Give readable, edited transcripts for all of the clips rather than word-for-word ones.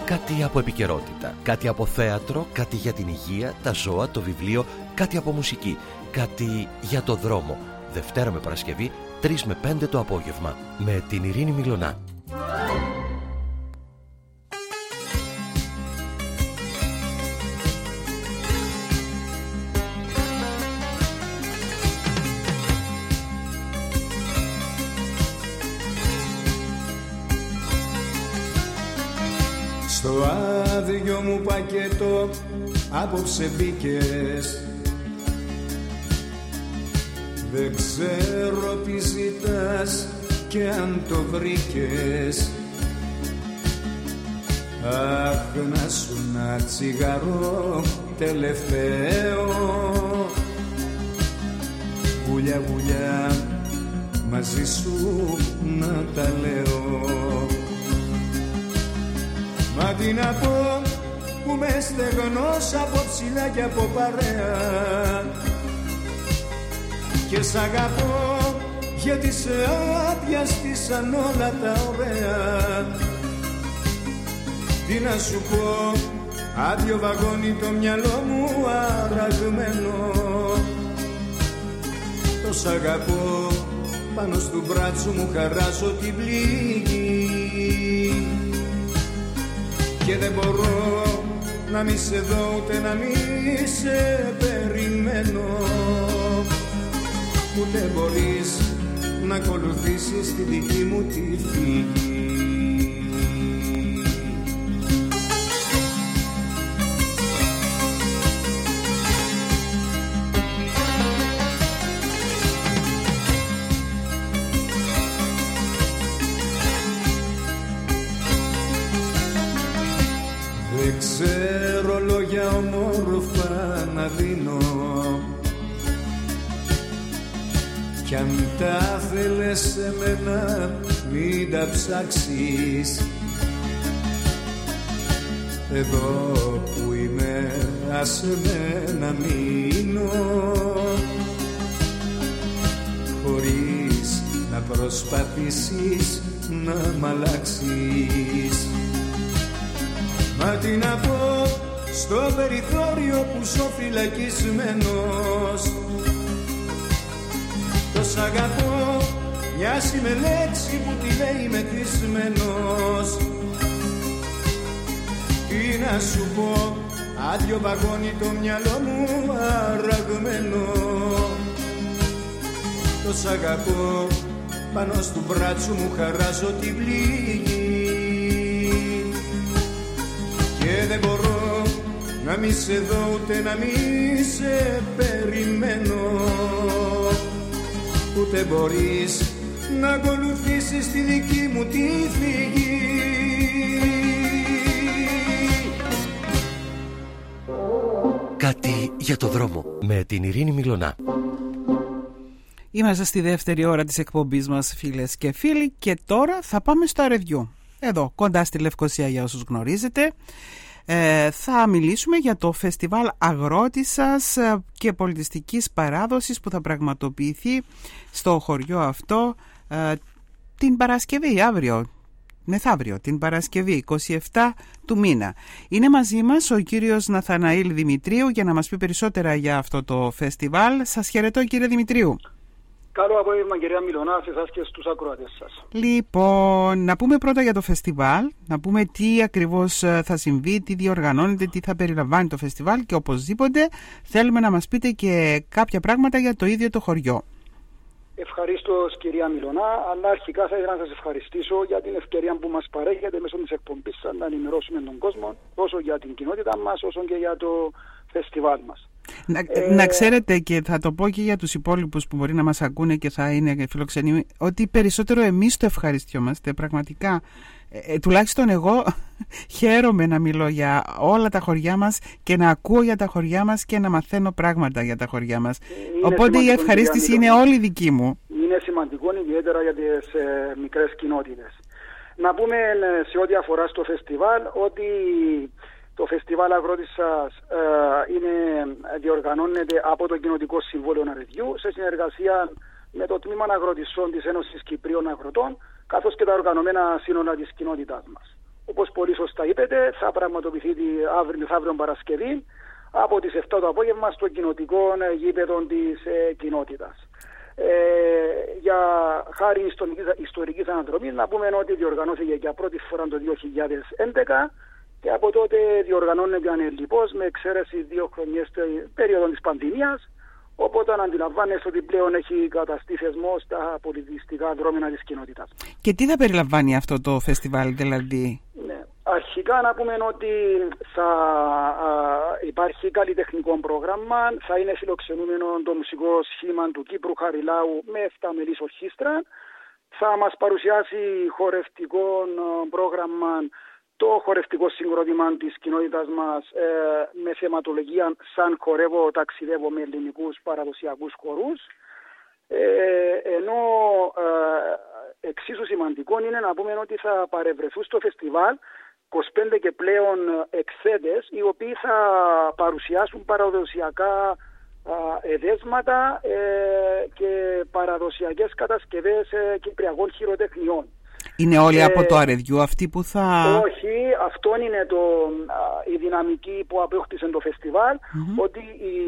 Κάτι από επικαιρότητα, κάτι από θέατρο, κάτι για την υγεία, τα ζώα, το βιβλίο, κάτι από μουσική, κάτι για το δρόμο. Δευτέρα με Παρασκευή, 3 με 5 το απόγευμα, με την Ειρήνη Μιλωνά. Στο άδειο μου πακέτο απόψε μπήκες. Δεν ξέρω τι ζητάς και αν το βρήκες. Αχ, να σου ένα τσιγαρό τελευταίο. Βουλιά βουλιά μαζί σου να τα λέω. Μα τι να πω που με στεγνός από ψηλά και από παρέα. Και σ' αγαπώ γιατί σε άδειαστήσαν όλα τα ωραία. Τι να σου πω, άδειο βαγόνι το μυαλό μου αραγμένο. Το σ' αγαπώ, πάνω στο μπράτσο μου χαράζω την πληγή. Και δεν μπορώ να μη σε δω ούτε να μη σε περιμένω. Ούτε μπορείς να ακολουθήσεις τη δική μου τη φυγή. Δεν ξέρω λόγια ομόρφα να δίνω. Κι αν τα θέλες σε μένα μην τα ψάξεις. Εδώ που είμαι άσε με να μείνω. Χωρίς να προσπαθήσεις να μ' αλλάξεις. Μα τι να πω στο περιθώριο που ζω φυλακισμένος. Το σ' αγαπώ μοιάζει με λέξη που τη λέει μεθυσμένος. Τι να σου πω, άδειο βαγόνι το μυαλό μου αραγμένο. Το σ' αγαπώ, πάνω στο μπράτσο μου χαράζω την πληγή. Και δεν μπορώ να μη σε δω ούτε να μη σε περιμένω. Ούτε μπορείς να ακολουθήσεις τη δική μου τη φυγή. Κάτι για το δρόμο, με την Ειρήνη Μιλωνά. Είμαστε στη δεύτερη ώρα της εκπομπής μας, φίλες και φίλοι, και τώρα θα πάμε στο Αρεδιού. Εδώ, κοντά στη Λευκοσία, για όσους γνωρίζετε. Θα μιλήσουμε για το φεστιβάλ αγρότισσας και πολιτιστικής παράδοσης που θα πραγματοποιηθεί στο χωριό αυτό την Παρασκευή, μεθαύριο, την Παρασκευή 27 του μήνα. Είναι μαζί μας ο κύριος Ναθαναήλ Δημητρίου για να μας πει περισσότερα για αυτό το φεστιβάλ. Σας χαιρετώ, κύριε Δημητρίου. Καλό απόγευμα, κυρία Μιλωνά, σε εσάς και στους ακροατές σας. Λοιπόν, να πούμε πρώτα για το φεστιβάλ, να πούμε τι ακριβώς θα συμβεί, τι διοργανώνεται, τι θα περιλαμβάνει το φεστιβάλ και οπωσδήποτε θέλουμε να μας πείτε και κάποια πράγματα για το ίδιο το χωριό. Ευχαρίστω, κυρία Μιλωνά, αλλά αρχικά θα ήθελα να σας ευχαριστήσω για την ευκαιρία που μας παρέχετε μέσω της εκπομπής σας να ενημερώσουμε τον κόσμο τόσο για την κοινότητα μας όσο και για το φεστιβάλ μας. Να ξέρετε, και θα το πω και για τους υπόλοιπους που μπορεί να μας ακούνε και θα είναι φιλοξενοί, ότι περισσότερο εμείς το ευχαριστιόμαστε πραγματικά. Τουλάχιστον εγώ χαίρομαι να μιλώ για όλα τα χωριά μας και να ακούω για τα χωριά μας και να μαθαίνω πράγματα για τα χωριά μας. Οπότε η ευχαρίστηση είναι όλη δική μου. Είναι σημαντικό, ιδιαίτερα για τις μικρές κοινότητες. Να πούμε σε ό,τι αφορά στο φεστιβάλ ότι το φεστιβάλ αγρότισσας διοργανώνεται από το Κοινοτικό Συμβούλιο Αρεδιού σε συνεργασία με το Τμήμα Αγροτισσών της Ένωσης Κυπρίων Αγροτών, καθώς και τα οργανωμένα σύνολα της κοινότητάς μας. όπως πολύ σωστά είπετε, θα πραγματοποιηθεί αύριο Παρασκευή από τις 7 το απόγευμα στο κοινοτικό γήπεδο της κοινότητας. Για χάρη ιστορικής αναδρομής να πούμε ότι διοργανώθηκε για πρώτη φορά το 2011 και από τότε διοργανώνεται ανελιπώς με εξαίρεση 2 χρονιές περίοδο της πανδημίας, οπότε αντιλαμβάνεστε ότι πλέον έχει καταστεί θεσμό στα πολιτιστικά δρόμενα της κοινότητας. Και τι θα περιλαμβάνει αυτό το φεστιβάλ δηλαδή? Ναι. Αρχικά να πούμε ότι θα υπάρχει καλλιτεχνικό πρόγραμμα, θα είναι φιλοξενούμενο το μουσικό σχήμα του Κύπρου Χαριλάου με 7 μελής ορχήστρα, θα μας παρουσιάσει χορευτικό πρόγραμμα το χορευτικό συγκρότημα της κοινότητας μας με θεματολογία «Σαν χορεύω, ταξιδεύω» με ελληνικούς παραδοσιακούς χορούς. Ενώ εξίσου σημαντικό είναι να πούμε ότι θα παρευρεθούν στο φεστιβάλ 25 και πλέον εκθέτες οι οποίοι θα παρουσιάσουν παραδοσιακά εδέσματα και παραδοσιακές κατασκευές κυπριακών χειροτεχνιών. Είναι όλοι από το Αρεδιού αυτοί που θα... Όχι, αυτό είναι η δυναμική που απέκτησε το φεστιβάλ, ότι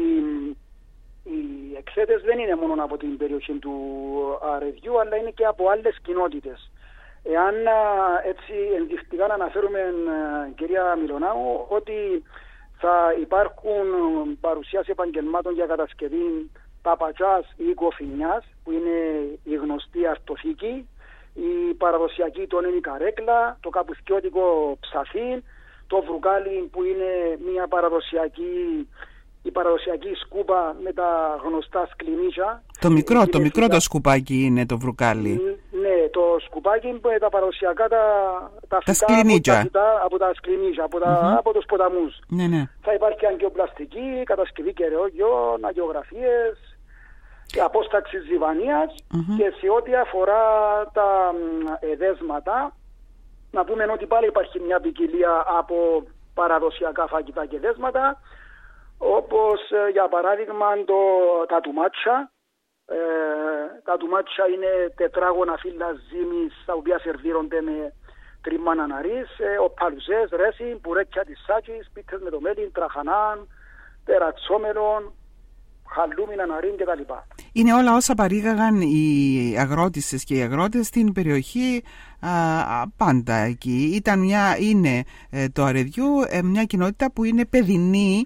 οι εκθέτες δεν είναι μόνο από την περιοχή του Αρεδιού, αλλά είναι και από άλλες κοινότητες. Εάν έτσι ενδεικτικά να αναφέρουμε, κυρία Μιλονάου, ότι θα υπάρχουν παρουσιάσεις επαγγελμάτων για κατασκευή παπατσάς ή κοφινιάς, που είναι η γνωστή αρτοθήκη, η παραδοσιακή τόνιμη καρέκλα, το καπουθιώτικο ψαθί, το βρουκάλι που είναι μια παραδοσιακή σκούπα με τα γνωστά σκλινίσια. Το μικρό το σκουπάκι είναι το βρουκάλι. Ναι, το σκουπάκι με τα παραδοσιακά τα σκλινίσια. Από τα σκλινίσια, από τους ποταμούς. Ναι. Θα υπάρχει αγκιοπλαστική, κατασκευή κεραιόγιων, αγιογραφίες, απόσταξη ζυβανίας και σε ό,τι αφορά τα εδέσματα να πούμε ότι πάλι υπάρχει μια ποικιλία από παραδοσιακά φαγητά και εδέσματα, όπως για παράδειγμα τα τουμάτσα. Τα τουμάτσα είναι τετράγωνα φύλλα ζύμης τα οποία σερβίρονται με τρίμμα ναναρίς, οπαλουζές, ρέσι, πουρέκια της σάκης, πίτες με το μέλι, τραχανάν, τερατσόμελον, χαλούμι, ναναρίν κτλ. Είναι όλα όσα παρήγαγαν οι αγρότισσες και οι αγρότες στην περιοχή πάντα εκεί. Είναι το Αρεδιού μια κοινότητα που είναι παιδινή,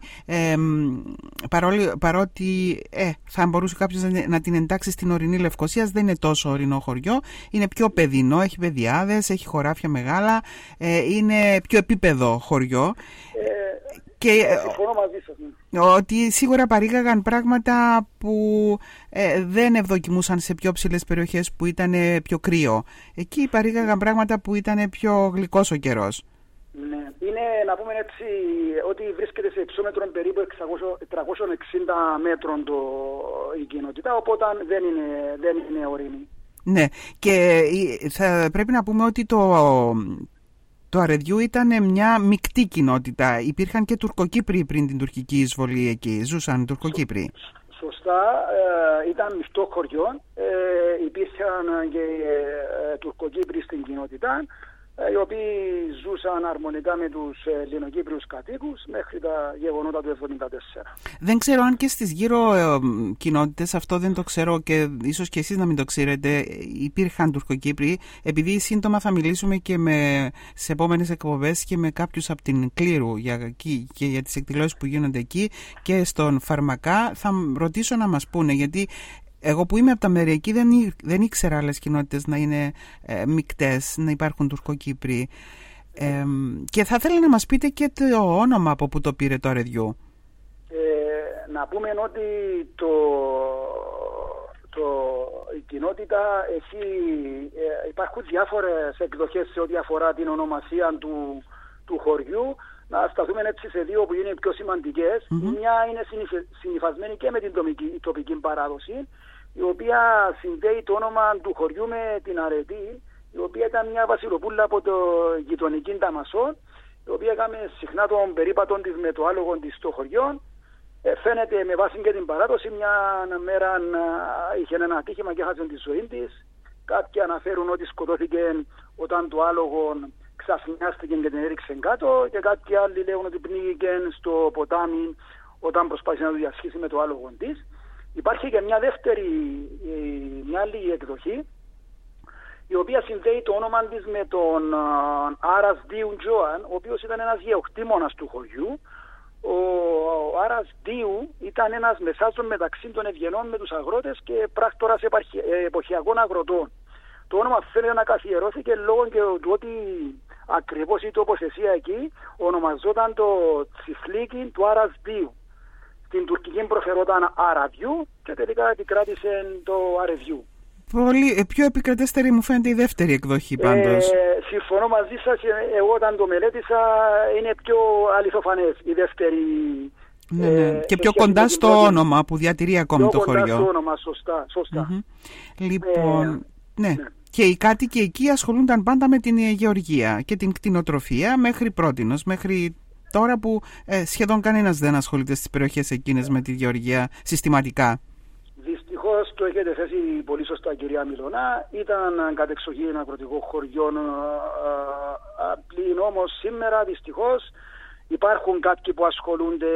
παρότι θα μπορούσε κάποιος να την εντάξει στην ορεινή Λευκωσίας, δεν είναι τόσο ορεινό χωριό, είναι πιο παιδινό, έχει παιδιάδες, έχει χωράφια μεγάλα, είναι πιο επίπεδο χωριό. Και ότι σίγουρα παρήγαγαν πράγματα που δεν ευδοκιμούσαν σε πιο ψηλές περιοχές που ήταν πιο κρύο. Εκεί παρήγαγαν πράγματα που ήταν πιο γλυκός ο καιρός. Ναι, είναι να πούμε έτσι ότι βρίσκεται σε υψόμετρο περίπου 360 μέτρων η κοινότητα, οπότε δεν είναι ορεινή. Ναι, και θα πρέπει να πούμε ότι το Αρεδιού ήταν μια μεικτή κοινότητα. Υπήρχαν και Τουρκοκύπροι πριν την τουρκική εισβολή εκεί. Ζούσαν Τουρκοκύπροι. Σωστά. Ήταν μεικτό χωριό. Υπήρχαν και Τουρκοκύπροι στην κοινότητα, οι οποίοι ζούσαν αρμονικά με τους Ελληνοκύπριους κατοίκους μέχρι τα γεγονότα του 1974. Δεν ξέρω αν και στις γύρω κοινότητες, αυτό δεν το ξέρω και ίσως και εσείς να μην το ξέρετε, υπήρχαν Τουρκοκύπροι, επειδή σύντομα θα μιλήσουμε και σε επόμενες εκπομπές και με κάποιους από την Κλήρου και για τις εκδηλώσεις που γίνονται εκεί και στον Φαρμακά. Θα ρωτήσω να μας πούνε, γιατί εγώ που είμαι από τα μέρη εκεί δεν ήξερα άλλες κοινότητες να είναι μεικτές, να υπάρχουν Τουρκοκύπροι. Και θα ήθελα να μας πείτε και το όνομα από που το πήρε το Αρεδιού. Να πούμε ότι η κοινότητα υπάρχουν διάφορες εκδοχές σε ό,τι αφορά την ονομασία του χωριού. Να σταθούμε έτσι σε δύο που είναι οι πιο σημαντικές. Μια είναι συνυφασμένη και με την τοπική παράδοση, η οποία συνδέει το όνομα του χωριού με την Αρετή, η οποία ήταν μια βασιλοπούλα από το γειτονική Ταμασό, η οποία έκαμε συχνά τον περίπατο της με το άλογο της στο χωριό. Φαίνεται με βάση και την παράδοση, μια μέρα είχε ένα ατύχημα και έχασε τη ζωή της. Κάποιοι αναφέρουν ότι σκοτώθηκε όταν το άλογο ξαφνιάστηκε και την έριξε κάτω, και κάποιοι άλλοι λέγουν ότι πνίγηκε στο ποτάμι όταν προσπάθησε να το διασχίσει με το άλογο της. Υπάρχει και μια μια άλλη εκδοχή, η οποία συνδέει το όνομα της με τον Άρας Δίου Τζόαν, ο οποίος ήταν ένας γεωκτήμονας του χωριού. Ο Άρας Δίου ήταν ένας μεσάζων μεταξύ των ευγενών με τους αγρότες και πράκτορας εποχιακών αγροτών. Το όνομα φαίνεται να καθιερώθηκε λόγω και του ότι ακριβώς η τοποθεσία εκεί ονομαζόταν το τσιφλίκι του Άρας Δίου. Στην τουρκική προφερόταν Αραδιού και τελικά επικράτησε το Αρεδιού. Πολύ πιο επικρατέστερη μου φαίνεται η δεύτερη εκδοχή πάντως. Συμφωνώ μαζί σας, εγώ όταν το μελέτησα είναι πιο αληθοφανές η δεύτερη. Ναι. Και πιο κοντά στο όνομα που διατηρεί ακόμη το χωριό. Πιο κοντά στο όνομα, σωστά. Λοιπόν, ναι. Και οι κάτοικοι εκεί ασχολούνταν πάντα με την γεωργία και την κτηνοτροφία μέχρι πρότινος, μέχρι τώρα που σχεδόν κανένας δεν ασχολείται στις περιοχές εκείνες με τη γεωργία συστηματικά. Δυστυχώς το έχετε θέσει πολύ σωστά, κυρία Μιλωνά. Ήταν κατεξοχήν αγροτικό χωριό, πλην όμως σήμερα δυστυχώς υπάρχουν κάποιοι που ασχολούνται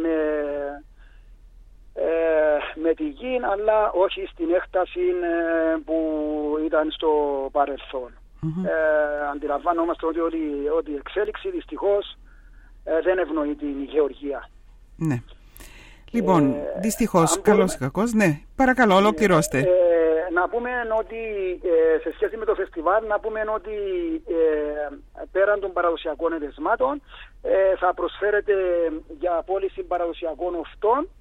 με τη γη, αλλά όχι στην έκταση που ήταν στο παρελθόν. Αντιλαμβάνομαστε ότι η εξέλιξη δυστυχώς δεν ευνοεί την γεωργία. Ναι. Λοιπόν, δυστυχώς, καλώς ή κακώς, ναι. Παρακαλώ, ολοκληρώστε. Να πούμε ότι σε σχέση με το φεστιβάλ, να πούμε ότι πέραν των παραδοσιακών εδεσμάτων θα προσφέρεται για πώληση παραδοσιακών οφτών.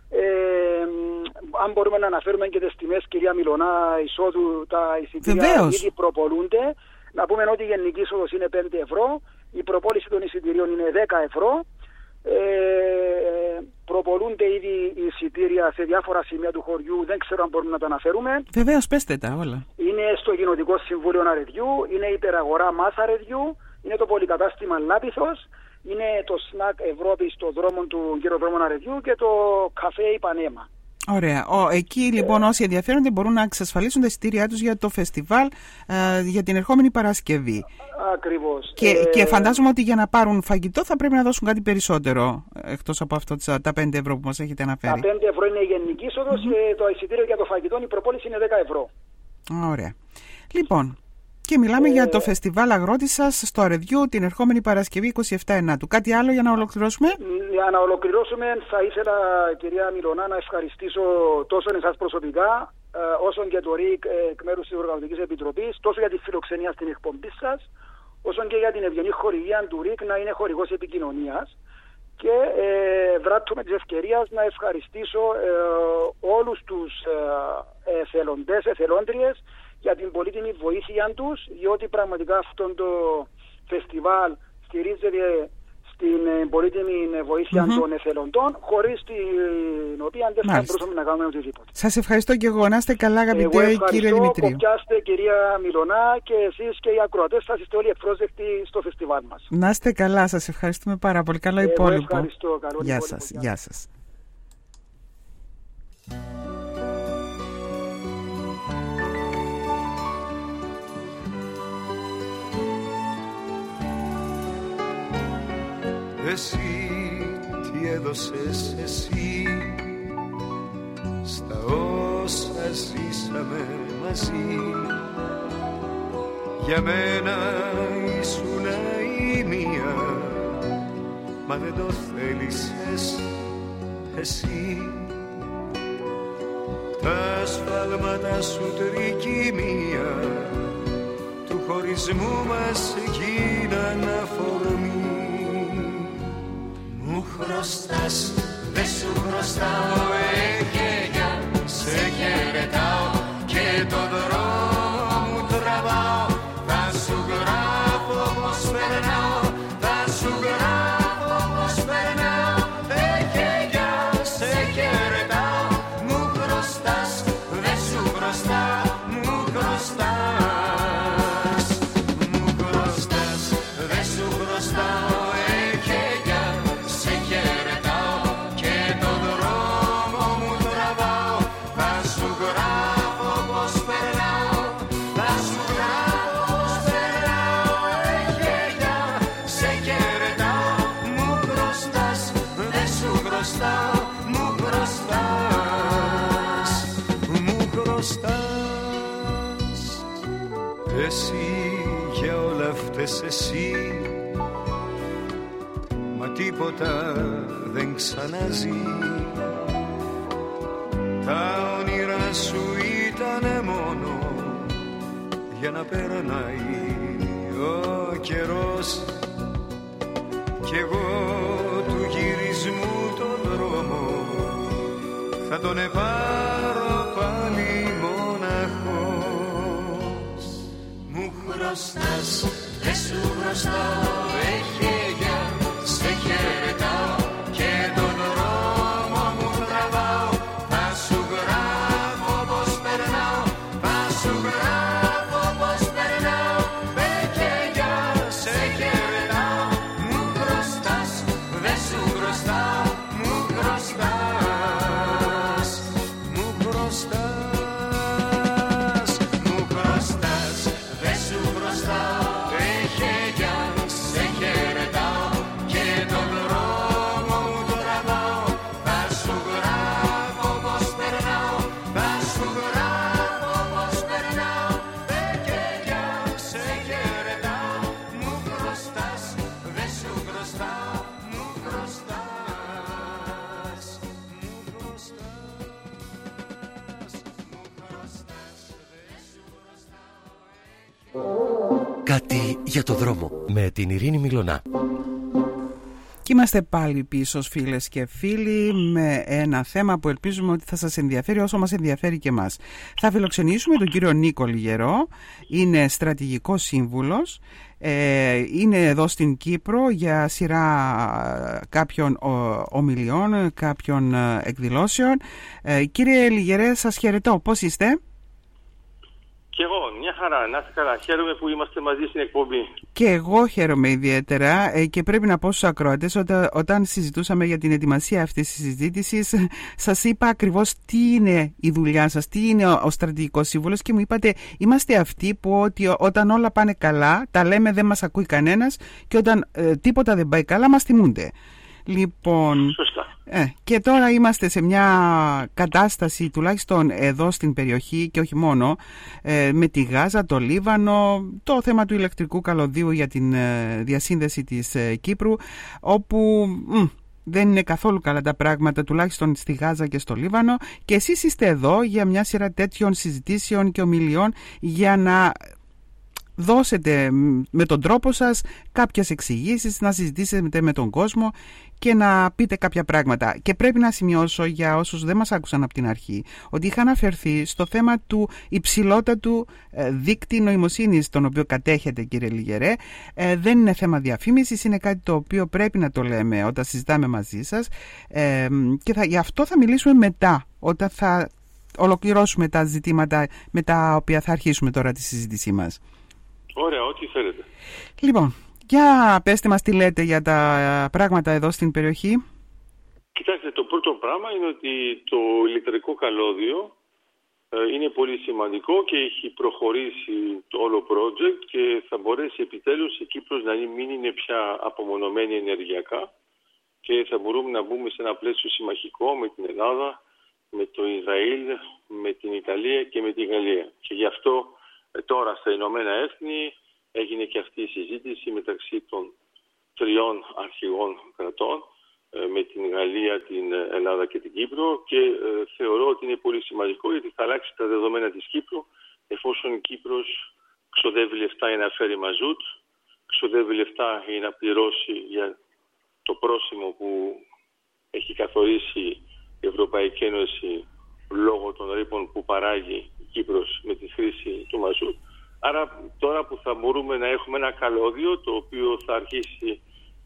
Αν μπορούμε να αναφέρουμε και τις τιμές, κυρία Μιλωνά, εισόδου, τα εισιτήρια ήδη προπολούνται. Να πούμε ότι η γενική είσοδος είναι 5 ευρώ, η προπόληση των εισιτηρίων είναι 10 ευρώ. Προπολούνται ήδη οι εισιτήρια σε διάφορα σημεία του χωριού, δεν ξέρω αν μπορούμε να τα αναφέρουμε. Βεβαίως, πέστε τα όλα. Είναι στο Κοινοτικό Συμβούλιο Αρεδιού, είναι η υπεραγορά Μάσα Αρεδιού, είναι το πολυκατάστημα Λάπηθος, είναι το ΣΝΑΚ Ευρώπη στο δρόμο του γύρω δρόμων Αρεδιού και το καφέ Ιπανέμα. Ωραία. Εκεί λοιπόν όσοι ενδιαφέρονται μπορούν να εξασφαλίσουν τα εισιτήριά τους για το φεστιβάλ για την ερχόμενη Παρασκευή. Ακριβώς. Και φαντάζομαι ότι για να πάρουν φαγητό θα πρέπει να δώσουν κάτι περισσότερο, εκτός από αυτό τα 5 ευρώ που μας έχετε αναφέρει. Τα 5 ευρώ είναι η γενική είσοδος, το εισιτήριο για το φαγητό, η προπόληση είναι 10 ευρώ. Ωραία. Λοιπόν, και μιλάμε για το φεστιβάλ Αγρότισσας στο Αρεδιού την ερχόμενη Παρασκευή 27 Ενάτου. Κάτι άλλο για να ολοκληρώσουμε? Για να ολοκληρώσουμε θα ήθελα, κυρία Μιλωνά, να ευχαριστήσω τόσο εσάς προσωπικά όσο και το ΡΙΚ εκ μέρους της Οργανωτικής Επιτροπής, τόσο για τη φιλοξενία στην εκπομπή σας, όσο και για την ευγενή χορηγία του ΡΙΚ να είναι χορηγός επικοινωνίας. Και βράττω με της ευκαιρίας να ευχαριστήσω όλους τους εθελοντές, εθελόντριες για την πολύτιμη βοήθεια τους, διότι πραγματικά αυτό το φεστιβάλ στηρίζεται στην πολύτιμη βοήθεια των εθελοντών, χωρίς την οποία δεν θα μπορούσαμε να κάνουμε οτιδήποτε. Σας ευχαριστώ και εγώ. Να είστε καλά, αγαπητέ κύριε Δημητρίου. Ευχαριστώ, κυρία Μιλωνά, και εσείς και οι ακροατές θα είστε όλοι ευπρόσδεκτοι στο φεστιβάλ μας. Να είστε καλά, σας ευχαριστούμε πάρα πολύ. Καλό υπόλοιπο. Ευχαριστώ. Καλό Γεια υπόλοιπο. σας. Γεια σας. Εσύ τι έδωσες εσύ στα όσα ζήσαμε μαζί? Για μένα ήσουν η μία, μα δεν το θέλησες εσύ. Τα σφάλματα σου τρικυμία του χωρισμού μας γίναν αφορμή. Μου χρωστάς, δεν σου χρωστάω, εγγένεια, σε χαιρετάω και το δρόμο μου τραβάω. Θα σου γράφω πως περνάω, θα σου γράφω πως περνάω, εγγένεια, σε χαιρετάω. Μου χρωστάς, δεν σου χρωστάω, μου χρωστάς. Μου χρωστάς, δεν σου χρωστάω, και το δρόμο μου τραβάω. Θα σου γράφω Εσύ για όλα φταίς εσύ, μα τίποτα δεν ξαναζεί. Τα όνειρά σου ήτανε μόνο για να περνάει ο καιρός, κι εγώ του γυρισμού το δρόμο θα τον επάρω πάλι μοναχός. Μου χρωστάς, δεν σου χρωστάω, εχέγια, σε χαιρετάω και τον δρόμο μου τραβάω. Θα σου γράφω πως περνάω, θα σου γράφω πως περνάω. Εχέγια, σε χαιρετάω, μου χρωστάς, δεν σου χρωστάω, μου χρωστάς, μου χρωστάς, μου χρωστάς, δεν σου χρωστάω. Εχέγια, σε χαιρετάω και τον δρόμο μου τραβάω. Θα σου γράφω πως περνάω, θα σου γράφω πως περνάω. Εχέγια, σε χαιρετάω, μου χρωστάς, δεν σου χρωστάω, μου χρωστάς, μου χρωστάς, μου χρωστάς, δεν σου χρωστάω. Κάτι για το δρόμο με την Ειρήνη Μιλωνά. Και είμαστε πάλι πίσω, φίλες και φίλοι, με ένα θέμα που ελπίζουμε ότι θα σας ενδιαφέρει όσο μας ενδιαφέρει και εμάς. Θα φιλοξενήσουμε τον κύριο Νίκο Λιγερό, είναι στρατηγικός σύμβουλος, είναι εδώ στην Κύπρο για σειρά κάποιων ομιλιών, κάποιων εκδηλώσεων. Κύριε Λιγερέ, σας χαιρετώ. Πώς είστε? Και εγώ, μια χαρά, να είστε καλά. Χαίρομαι που είμαστε μαζί στην εκπομπή. Και εγώ χαίρομαι ιδιαίτερα και πρέπει να πω στους ακροατές όταν συζητούσαμε για την ετοιμασία αυτής της συζήτησης, σας είπα ακριβώς τι είναι η δουλειά σας, τι είναι ο στρατηγικός σύμβουλος και μου είπατε είμαστε αυτοί που όταν όλα πάνε καλά τα λέμε, δεν μας ακούει κανένας και όταν τίποτα δεν πάει καλά μας θυμούνται. Λοιπόν, σωστά. Και τώρα είμαστε σε μια κατάσταση τουλάχιστον εδώ στην περιοχή και όχι μόνο, με τη Γάζα, το Λίβανο, το θέμα του ηλεκτρικού καλωδίου για την διασύνδεση της Κύπρου, όπου δεν είναι καθόλου καλά τα πράγματα, τουλάχιστον στη Γάζα και στο Λίβανο, και εσείς είστε εδώ για μια σειρά τέτοιων συζητήσεων και ομιλιών για να δώσετε με τον τρόπο σας κάποιες εξηγήσεις, να συζητήσετε με τον κόσμο και να πείτε κάποια πράγματα. Και πρέπει να σημειώσω για όσους δεν μας άκουσαν από την αρχή ότι είχα αναφερθεί στο θέμα του υψηλότατου δίκτυ νοημοσύνης τον οποίο κατέχετε, κύριε Λιγερέ. Δεν είναι θέμα διαφήμισης, είναι κάτι το οποίο πρέπει να το λέμε όταν συζητάμε μαζί σας, και γι' αυτό θα μιλήσουμε μετά, όταν θα ολοκληρώσουμε τα ζητήματα με τα οποία θα αρχίσουμε τώρα τη συζήτησή μας. Ωραία, ό,τι θέλετε. Λοιπόν, για πέστε μας τι λέτε για τα πράγματα εδώ στην περιοχή. Κοιτάξτε, το πρώτο πράγμα είναι ότι το ηλεκτρικό καλώδιο είναι πολύ σημαντικό και έχει προχωρήσει το όλο project και θα μπορέσει επιτέλους η Κύπρος να μην είναι πια απομονωμένη ενεργειακά και θα μπορούμε να μπούμε σε ένα πλαίσιο συμμαχικό με την Ελλάδα, με το Ισραήλ, με την Ιταλία και με τη Γαλλία. Και γι' αυτό τώρα στα Ηνωμένα Έθνη έγινε και αυτή η συζήτηση μεταξύ των τριών αρχηγών κρατών, με την Γαλλία, την Ελλάδα και την Κύπρο, και θεωρώ ότι είναι πολύ σημαντικό γιατί θα αλλάξει τα δεδομένα της Κύπρου, εφόσον η Κύπρος ξοδεύει λεφτά για να φέρει μαζούτ, ξοδεύει λεφτά για να πληρώσει για το πρόσημο που έχει καθορίσει η Ευρωπαϊκή Ένωση λόγω των ρήπων που παράγει η Κύπρος με τη χρήση του μαζούτ. Άρα τώρα που θα μπορούμε να έχουμε ένα καλώδιο το οποίο θα αρχίσει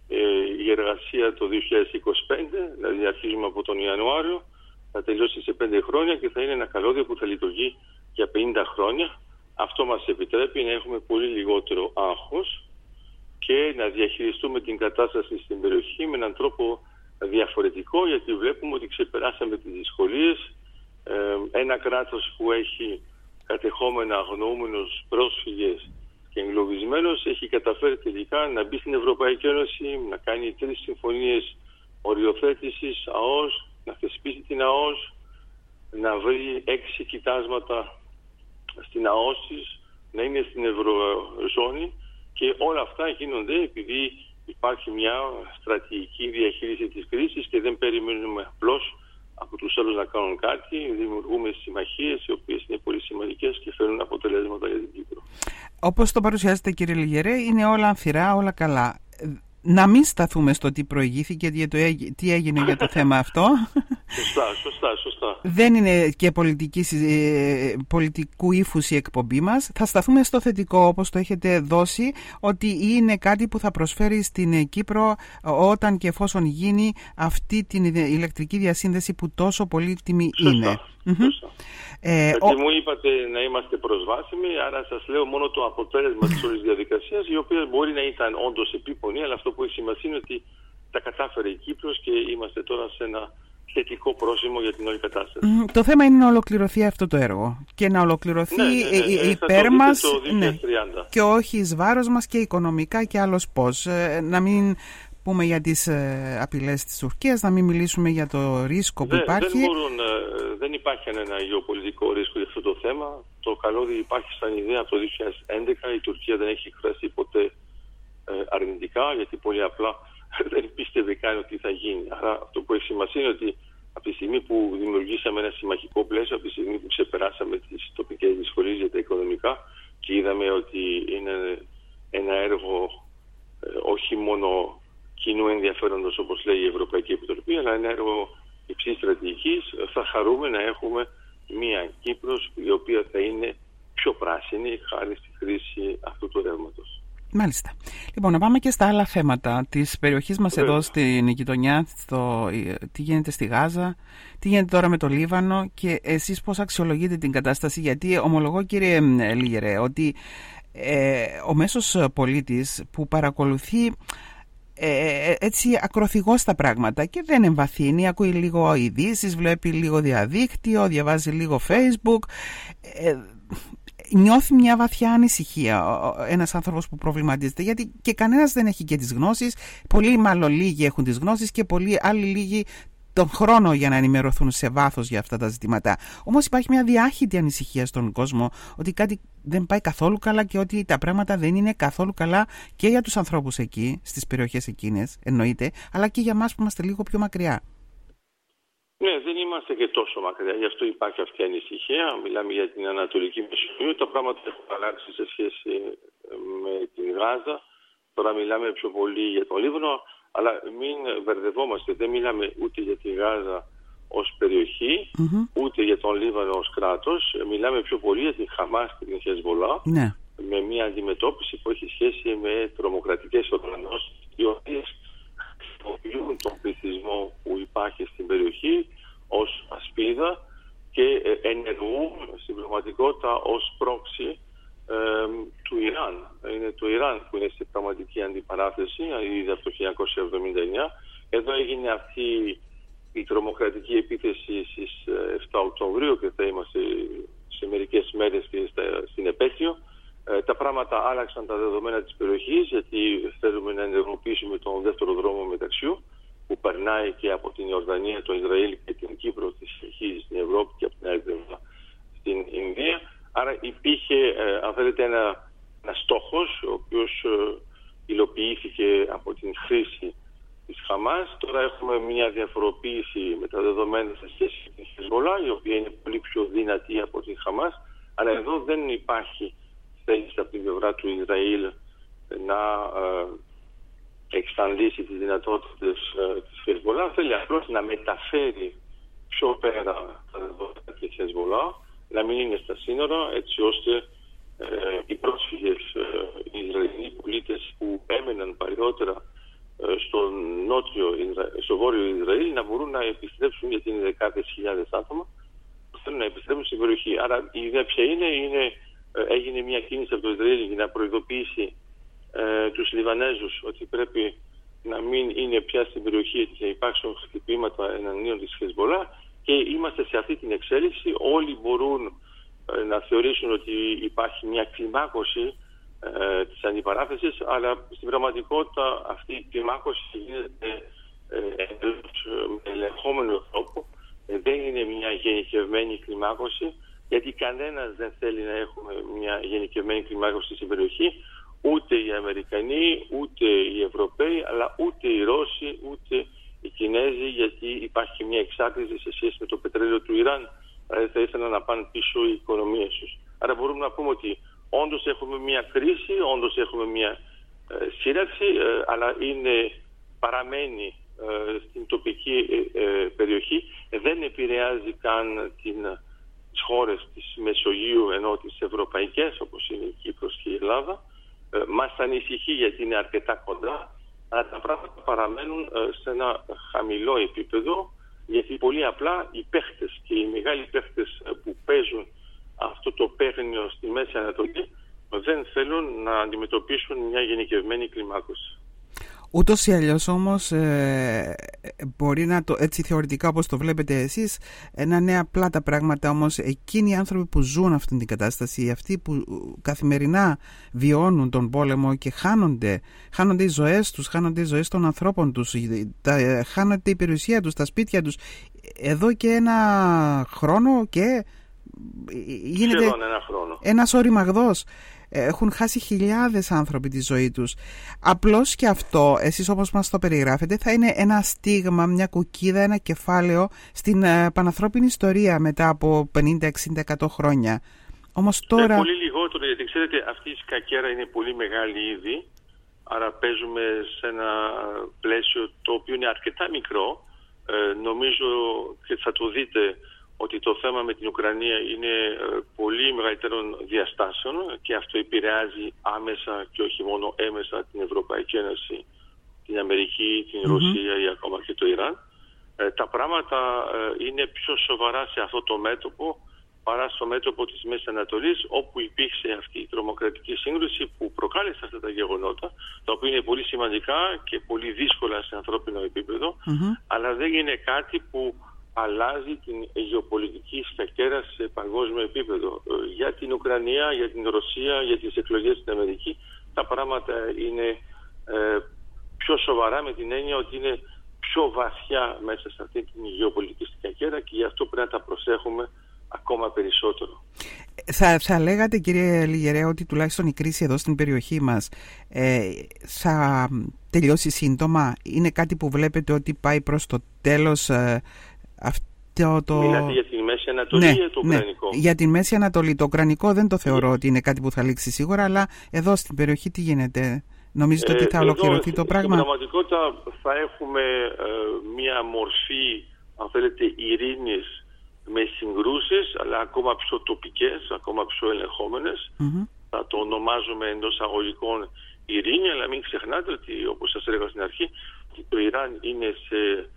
η εργασία το 2025, δηλαδή αρχίζουμε από τον Ιανουάριο, θα τελειώσει σε 5 χρόνια και θα είναι ένα καλώδιο που θα λειτουργεί για 50 χρόνια. Αυτό μας επιτρέπει να έχουμε πολύ λιγότερο άγχος και να διαχειριστούμε την κατάσταση στην περιοχή με έναν τρόπο διαφορετικό, γιατί βλέπουμε ότι ξεπεράσαμε τις δυσκολίες. Ένα κράτος που έχει κατεχόμενα αγνοούμενους πρόσφυγες και εγκλωβισμένους έχει καταφέρει τελικά να μπει στην Ευρωπαϊκή Ένωση, να κάνει 3 συμφωνίες οριοθέτησης ΑΟΣ, να θεσπίσει την ΑΟΣ, να βρει 6 κοιτάσματα στην ΑΟΣ, να είναι στην Ευρωζώνη, και όλα αυτά γίνονται επειδή υπάρχει μια στρατηγική διαχείριση της κρίσης και δεν περιμένουμε απλώς από τους άλλους να κάνουν κάτι. Δημιουργούμε συμμαχίες οι οποίες είναι πολύ σημαντικές και φέρνουν αποτελέσματα για την Κύπρο. Όπως το παρουσιάζετε, κύριε Λιγερέ, είναι όλα αμφιρά, όλα καλά. Να μην σταθούμε στο τι προηγήθηκε, τι έγινε για το θέμα αυτό. Σωστά. Δεν είναι και πολιτικού ύφους η εκπομπή μας. Θα σταθούμε στο θετικό, όπως το έχετε δώσει, ότι είναι κάτι που θα προσφέρει στην Κύπρο όταν και εφόσον γίνει αυτή την ηλεκτρική διασύνδεση που τόσο πολύτιμη είναι. Σωστά. Μου είπατε να είμαστε προσβάσιμοι, άρα σας λέω μόνο το αποτέλεσμα της όλης διαδικασίας, η οποία μπορεί να ήταν όντως επίπονη, αλλά αυτό που έχει σημασία είναι ότι τα κατάφερε η Κύπρος και είμαστε τώρα σε ένα θετικό πρόσημο για την όλη κατάσταση. Το θέμα είναι να ολοκληρωθεί αυτό το έργο και να ολοκληρωθεί υπέρ μας και όχι εις βάρος μας και οικονομικά και άλλος πώς. Να μην πούμε για τις απειλές της Τουρκίας, να μην μιλήσουμε για το ρίσκο που υπάρχει. Δεν υπάρχει ένα γεωπολιτικό ρίσκο για αυτό το θέμα. Το καλώδιο υπάρχει σαν ιδέα από το 2011. Η Τουρκία δεν έχει εκφράσει ποτέ αρνητικά, γιατί πολύ απλά δεν πίστευε καν ότι θα γίνει. Άρα αυτό που έχει σημασία είναι ότι από τη στιγμή που δημιουργήσαμε ένα συμμαχικό πλαίσιο, από τη στιγμή που ξεπεράσαμε τις τοπικές δυσκολίες για τα οικονομικά και είδαμε ότι είναι ένα έργο όχι μόνο κοινού ενδιαφέροντος, όπως λέει η Ευρωπαϊκή Επιτροπή, αλλά ένα έργο υψής στρατηγικής, θα χαρούμε να έχουμε μία Κύπρος η οποία θα είναι πιο πράσινη χάρη στη χρήση αυτού του ρεύματος. Μάλιστα. Λοιπόν, να πάμε και στα άλλα θέματα της περιοχής μας εδώ στην γειτονιά, τι γίνεται στη Γάζα, τι γίνεται τώρα με το Λίβανο και εσείς πώς αξιολογείτε την κατάσταση, γιατί ομολογώ, κύριε Λιγερέ, ότι ο μέσος πολίτης που παρακολουθεί έτσι ακροθυγώς τα πράγματα και δεν εμβαθύνει, ακούει λίγο ειδήσεις, βλέπει λίγο διαδίκτυο, διαβάζει λίγο Facebook, νιώθει μια βαθιά ανησυχία ένας άνθρωπος που προβληματίζεται, γιατί και κανένας δεν έχει και τις γνώσεις, πολλοί μάλλον λίγοι έχουν τις γνώσεις και πολλοί άλλοι λίγοι τον χρόνο για να ενημερωθούν σε βάθος για αυτά τα ζητήματα. Όμως υπάρχει μια διάχυτη ανησυχία στον κόσμο ότι κάτι δεν πάει καθόλου καλά και ότι τα πράγματα δεν είναι καθόλου καλά και για τους ανθρώπους εκεί, στις περιοχές εκείνες εννοείται, αλλά και για μας που είμαστε λίγο πιο μακριά. Ναι, δεν είμαστε και τόσο μακριά, γι' αυτό υπάρχει αυτή η ανησυχία. Μιλάμε για την Ανατολική Μεσογείο, τα πράγματα έχουν αλλάξει σε σχέση με την Γάζα. Τώρα μιλάμε πιο πολύ για το Λίβανο, αλλά μην μπερδευόμαστε, δεν μιλάμε ούτε για τη Γάζα ως περιοχή, ούτε για τον Λίβανο ως κράτος. Μιλάμε πιο πολύ για την Χαμάς και την Χεσβολά, με μια αντιμετώπιση που έχει σχέση με τρομοκρατικές οργανώσεις, οι οποίες χρησιμοποιούν τον πληθυσμό που υπάρχει στην περιοχή ως ασπίδα και ενεργούν στην πραγματικότητα ως πρόξη του Ιράν. Είναι το Ιράν που είναι σε πραγματική αντιπαράθεση, ήδη από το 1979. Εδώ έγινε αυτή η τρομοκρατική επίθεση στις 7 Οκτωβρίου και θα είμαστε σε μερικές μέρες και στην επέτειο. Τα πράγματα άλλαξαν τα δεδομένα της περιοχής, γιατί θέλουμε να ενεργοποιήσουμε τον δεύτερο δρόμο μεταξιού που περνάει και από την Ιορδανία, το Ισραήλ και την Κύπρο, τη συνεχίζει στην Ευρώπη και από την άλλη πλευρά στην Ινδία. Άρα υπήρχε, αν θέλετε, ένα στόχος ο οποίος υλοποιήθηκε από την χρήση της Χαμάς. Τώρα έχουμε μια διαφοροποίηση με τα δεδομένα σε σχέση με την Χεσβολά, η οποία είναι πολύ πιο δυνατή από την Χαμάς, αλλά εδώ δεν υπάρχει θέληση από την πλευρά του Ισραήλ να εξαντλήσει τις δυνατότητες της Χεσβολά. Θέλει απλώς να μεταφέρει πιο πέρα τα δεδομένα της Χεσβολά, να μην είναι στα σύνορα, έτσι ώστε οι πρόσφυγες Ισραηλοί πολίτες που έμεναν παλιότερα στο βόρειο Ισραήλ να μπορούν να επιστρέψουν, γιατί είναι δεκάδες χιλιάδες άτομα που θέλουν να επιστρέψουν στην περιοχή. Άρα η ιδέα ποια είναι, έγινε μια κίνηση από το Ισραήλ για να προειδοποιήσει τους Λιβανέζους ότι πρέπει να μην είναι πια στην περιοχή, ότι θα υπάρξουν χτυπήματα εναντίον της Χεσβολά, και είμαστε σε αυτή την εξέλιξη. Όλοι μπορούν να θεωρήσουν ότι υπάρχει μια κλιμάκωση της αντιπαράθεσης, αλλά στην πραγματικότητα αυτή η κλιμάκωση γίνεται με ελεγχόμενο τρόπο. Δεν είναι μια γενικευμένη κλιμάκωση. γιατί κανένας δεν θέλει να έχουμε μια γενικευμένη κλιμάκωση στην περιοχή, ούτε οι Αμερικανοί, ούτε οι Ευρωπαίοι, αλλά ούτε οι Ρώσοι, ούτε οι Κινέζοι, γιατί υπάρχει μια εξάρτηση σε σχέση με το πετρέλαιο του Ιράν, δηλαδή θα ήθελαν να πάνε πίσω οι οικονομίες τους. Άρα μπορούμε να πούμε ότι όντως έχουμε μια κρίση, όντως έχουμε μια σύραξη, αλλά παραμένει στην τοπική περιοχή, δεν επηρεάζει καν τις χώρες της Μεσογείου, ενώ τις ευρωπαϊκές, όπως είναι η Κύπρος και η Ελλάδα. Μας ανησυχεί γιατί είναι αρκετά κοντά, αλλά τα πράγματα παραμένουν σε ένα χαμηλό επίπεδο, γιατί πολύ απλά οι παίχτες και οι μεγάλοι παίχτες που παίζουν αυτό το παίγνιο στη Μέση Ανατολή δεν θέλουν να αντιμετωπίσουν μια γενικευμένη κλιμάκωση. Ούτως ή αλλιώς όμως μπορεί να το, έτσι θεωρητικά όπως το βλέπετε εσείς, να είναι απλά τα πράγματα, όμως εκείνοι οι άνθρωποι που ζουν αυτή την κατάσταση, αυτοί που καθημερινά βιώνουν τον πόλεμο και χάνονται οι ζωές τους, χάνονται οι ζωές των ανθρώπων τους, χάνονται η περιουσία τους, τα σπίτια τους, εδώ και ένα χρόνο και γίνεται ένας οριμαγδός. Έχουν χάσει χιλιάδες άνθρωποι τη ζωή τους. Απλώς και αυτό, εσείς όπως μας το περιγράφετε, θα είναι ένα στίγμα, μια κουκκίδα, ένα κεφάλαιο στην πανανθρώπινη ιστορία μετά από 50, 60, 100 χρόνια. Όμως τώρα... πολύ λιγότερο, γιατί ξέρετε αυτή η σκακέρα είναι πολύ μεγάλη ήδη, άρα παίζουμε σε ένα πλαίσιο το οποίο είναι αρκετά μικρό. Νομίζω και θα το δείτε ότι το θέμα με την Ουκρανία είναι πολύ μεγαλύτερων διαστάσεων και αυτό επηρεάζει άμεσα και όχι μόνο έμεσα την Ευρωπαϊκή Ένωση, την Αμερική, την Ρωσία ή ακόμα και το Ιράν. Τα πράγματα είναι πιο σοβαρά σε αυτό το μέτωπο παρά στο μέτωπο της Μέσης Ανατολής, όπου υπήρξε αυτή η τρομοκρατική σύγκρουση που προκάλεσε αυτά τα γεγονότα, τα οποία είναι πολύ σημαντικά και πολύ δύσκολα σε ανθρώπινο επίπεδο, αλλά δεν είναι κάτι που αλλάζει την γεωπολιτική σκακέρα σε παγκόσμιο επίπεδο. Για την Ουκρανία, για την Ρωσία, για τις εκλογές στην Αμερική, τα πράγματα είναι πιο σοβαρά με την έννοια ότι είναι πιο βαθιά μέσα σε αυτή την γεωπολιτική σκακέρα και γι' αυτό πρέπει να τα προσέχουμε ακόμα περισσότερο. Θα λέγατε, κύριε Λιγερέα, ότι τουλάχιστον η κρίση εδώ στην περιοχή μας θα τελειώσει σύντομα? Είναι κάτι που βλέπετε ότι πάει προς το τέλος? Μιλάτε για τη Μέση Ανατολή ή το Ουκρανικό? Για τη Μέση Ανατολή. Το Ουκρανικό δεν το θεωρώ ότι είναι κάτι που θα λήξει σίγουρα, αλλά εδώ στην περιοχή τι γίνεται? Νομίζετε ότι θα ολοκληρωθεί το πράγμα? Στην πραγματικότητα θα έχουμε μία μορφή, αν θέλετε, ειρήνης με συγκρούσεις, αλλά ακόμα πιο τοπικές, ακόμα πιο ελεγχόμενες. Θα το ονομάζουμε εντός αγωγικών ειρήνη, αλλά μην ξεχνάτε ότι, όπως σας έλεγα στην αρχή, το Ιράν είναι σε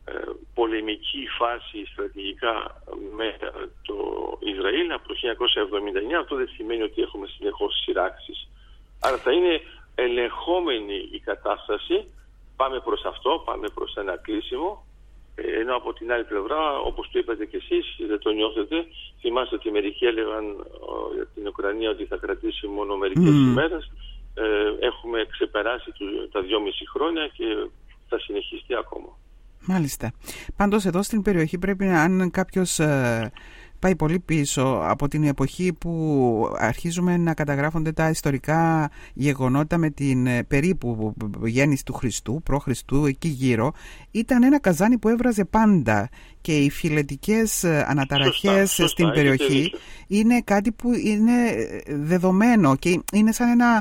πολεμική φάση στρατηγικά με το Ισραήλ από το 1979. Αυτό δεν σημαίνει ότι έχουμε συνεχώς σειράξεις. Άρα θα είναι ελεγχόμενη η κατάσταση. Πάμε προς αυτό, πάμε προς ένα κλείσιμο. Ενώ από την άλλη πλευρά, όπως το είπατε και εσείς, δεν το νιώθετε, θυμάστε ότι μερικοί έλεγαν για την Ουκρανία ότι θα κρατήσει μόνο μερικές ημέρες. Έχουμε ξεπεράσει τα 2,5 χρόνια και θα συνεχιστεί ακόμα. Μάλιστα. Πάντως εδώ στην περιοχή πρέπει να, αν κάποιος πάει πολύ πίσω από την εποχή που αρχίζουμε να καταγράφονται τα ιστορικά γεγονότα με την περίπου γέννηση του Χριστού, π.Χ. εκεί γύρω, ήταν ένα καζάνι που έβραζε πάντα και οι φυλετικές αναταραχές στην περιοχή είναι κάτι που είναι δεδομένο και είναι σαν ένα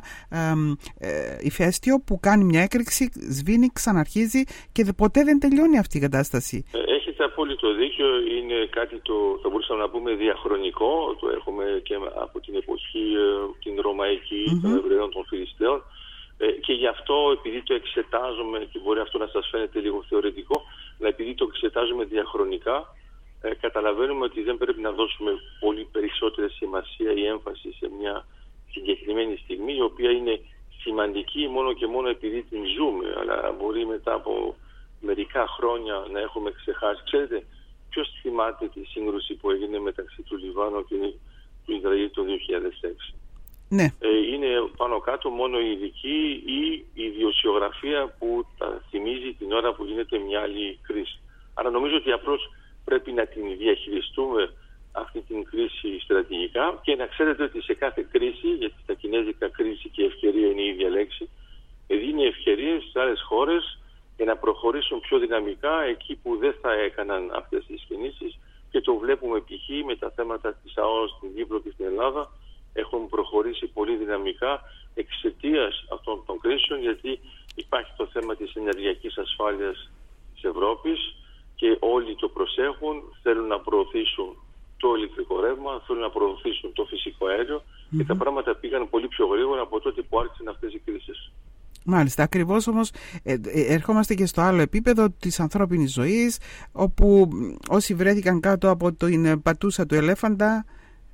ηφαίστειο που κάνει μια έκρηξη, σβήνει, ξαναρχίζει και ποτέ δεν τελειώνει αυτή η κατάσταση. Έχετε απόλυτο δίκιο, είναι κάτι το θα μπορούσαμε να πούμε διαχρονικό, το έχουμε και από την εποχή την Ρωμαϊκή των Εβραίων, των Φιλιστέων, και γι' αυτό, επειδή το εξετάζουμε, και μπορεί αυτό να σας φαίνεται λίγο θεωρητικό, αλλά επειδή το εξετάζουμε διαχρονικά, καταλαβαίνουμε ότι δεν πρέπει να δώσουμε πολύ περισσότερη σημασία ή έμφαση σε μια συγκεκριμένη στιγμή, η οποία είναι σημαντική μόνο και μόνο επειδή την ζούμε, αλλά μπορεί μετά από μερικά χρόνια να έχουμε ξεχάσει. Ξέρετε, ποιος θυμάται τη σύγκρουση που έγινε μεταξύ του Λιβάνου και του Ισραήλ το 2006? Ναι. Είναι πάνω κάτω μόνο η ειδική ή η ιδιοσιογραφία που τα θυμίζει την ώρα που γίνεται μια άλλη κρίση. Άρα νομίζω ότι απλώς πρέπει να την διαχειριστούμε αυτή την κρίση στρατηγικά και να ξέρετε ότι σε κάθε κρίση, γιατί στα κινέζικα κρίση και ευκαιρία είναι η ίδια λέξη, δίνει ευκαιρίες στις άλλες χώρες για να προχωρήσουν πιο δυναμικά εκεί που δεν θα έκαναν αυτές τις κινήσεις, και το βλέπουμε π.χ. με τα θέματα της ΑΟΣ στην Κύπρο και στην Ελλάδα. Έχουν προχωρήσει πολύ δυναμικά εξαιτίας αυτών των κρίσεων, γιατί υπάρχει το θέμα της ενεργειακής ασφάλειας της Ευρώπης και όλοι το προσέχουν, θέλουν να προωθήσουν το ηλεκτρικό ρεύμα, θέλουν να προωθήσουν το φυσικό αέριο και τα πράγματα πήγαν πολύ πιο γρήγορα από τότε που άρχισαν αυτές οι κρίσεις. Μάλιστα, ακριβώς όμως ερχόμαστε και στο άλλο επίπεδο της ανθρώπινης ζωής, όπου όσοι βρέθηκαν κάτω από την πατούσα του ελέφαντα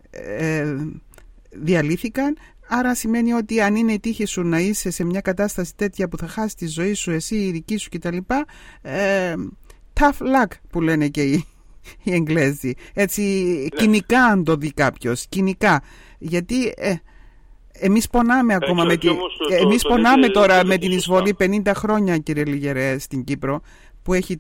διαλύθηκαν. Άρα σημαίνει ότι αν είναι η τύχη σου να είσαι σε μια κατάσταση τέτοια που θα χάσει τη ζωή σου, εσύ, η δική σου κτλ., tough luck που λένε και οι Εγγλέζοι. Έτσι, κοινικά αν το δει κάποιος, κοινικά. Γιατί εμείς πονάμε ακόμα εμείς πονάμε τώρα με την εισβολή 50 χρόνια, κύριε Λιγερέ, στην Κύπρο, που έχει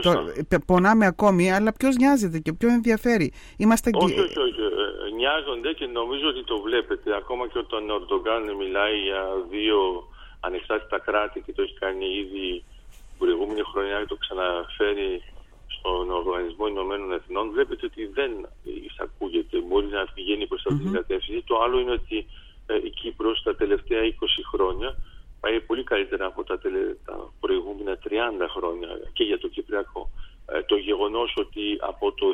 πονάμε ακόμη, αλλά ποιος νοιάζεται και ποιον ενδιαφέρει? Όχι, νοιάζονται και νομίζω ότι το βλέπετε. Ακόμα και όταν ο Ερντογκάν μιλάει για 2 ανεξάρτητα κράτη και το έχει κάνει ήδη την προηγούμενη χρονιά και το ξαναφέρει στον Οργανισμό Ηνωμένων Εθνών, βλέπετε ότι δεν εισακούγεται. Μπορεί να πηγαίνει προς αυτή την κατεύθυνση. Το άλλο είναι ότι η Κύπρος τα τελευταία 20 χρόνια πάει πολύ καλύτερα από τα προηγούμενα 30 χρόνια και για το Κυπριακό. Το γεγονός ότι από το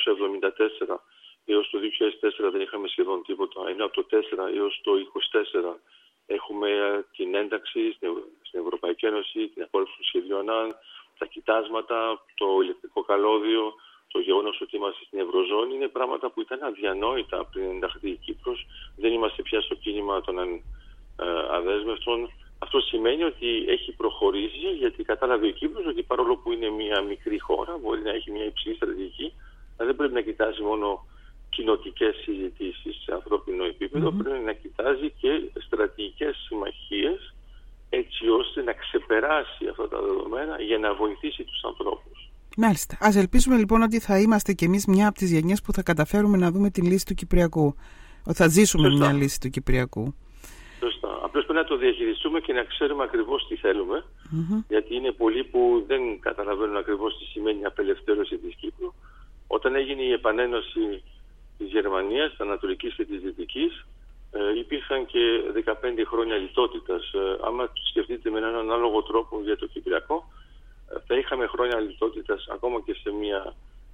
1974 έως το 2004 δεν είχαμε σχεδόν τίποτα, ενώ από το 2004 έως το 2024 έχουμε την ένταξη στην Ευρωπαϊκή Ένωση, την απόρριψη των σχεδιών, τα κοιτάσματα, το ηλεκτρικό καλώδιο, το γεγονός ότι είμαστε στην Ευρωζώνη, είναι πράγματα που ήταν αδιανόητα πριν ενταχθεί η Κύπρος. Δεν είμαστε πια στο κίνημα των αδέσμευτων. Αυτό σημαίνει ότι έχει προχωρήσει, γιατί κατάλαβε η Κύπρος ότι παρόλο που είναι μια μικρή χώρα, μπορεί να έχει μια υψηλή στρατηγική, αλλά δεν πρέπει να κοιτάζει μόνο κοινοτικές συζητήσεις σε ανθρώπινο επίπεδο, πρέπει να κοιτάζει και στρατηγικές συμμαχίες, έτσι ώστε να ξεπεράσει αυτά τα δεδομένα για να βοηθήσει τους ανθρώπους. Μάλιστα. Ας ελπίσουμε λοιπόν ότι θα είμαστε κι εμείς μια από τις γενιές που θα καταφέρουμε να δούμε τη λύση του Κυπριακού. Ότι θα ζήσουμε μια λύση του Κυπριακού. Σωστά. Απλώς πρέπει να το διαχειριστούμε και να ξέρουμε ακριβώς τι θέλουμε, γιατί είναι πολλοί που δεν καταλαβαίνουν ακριβώς τι σημαίνει η απελευθέρωση της Κύπρου. Όταν έγινε η επανένωση της Γερμανίας, της Ανατολικής και της Δυτικής, υπήρχαν και 15 χρόνια λιτότητας. Άμα σκεφτείτε με έναν ανάλογο τρόπο για το Κυπριακό, θα είχαμε χρόνια λιτότητας ακόμα και σε μια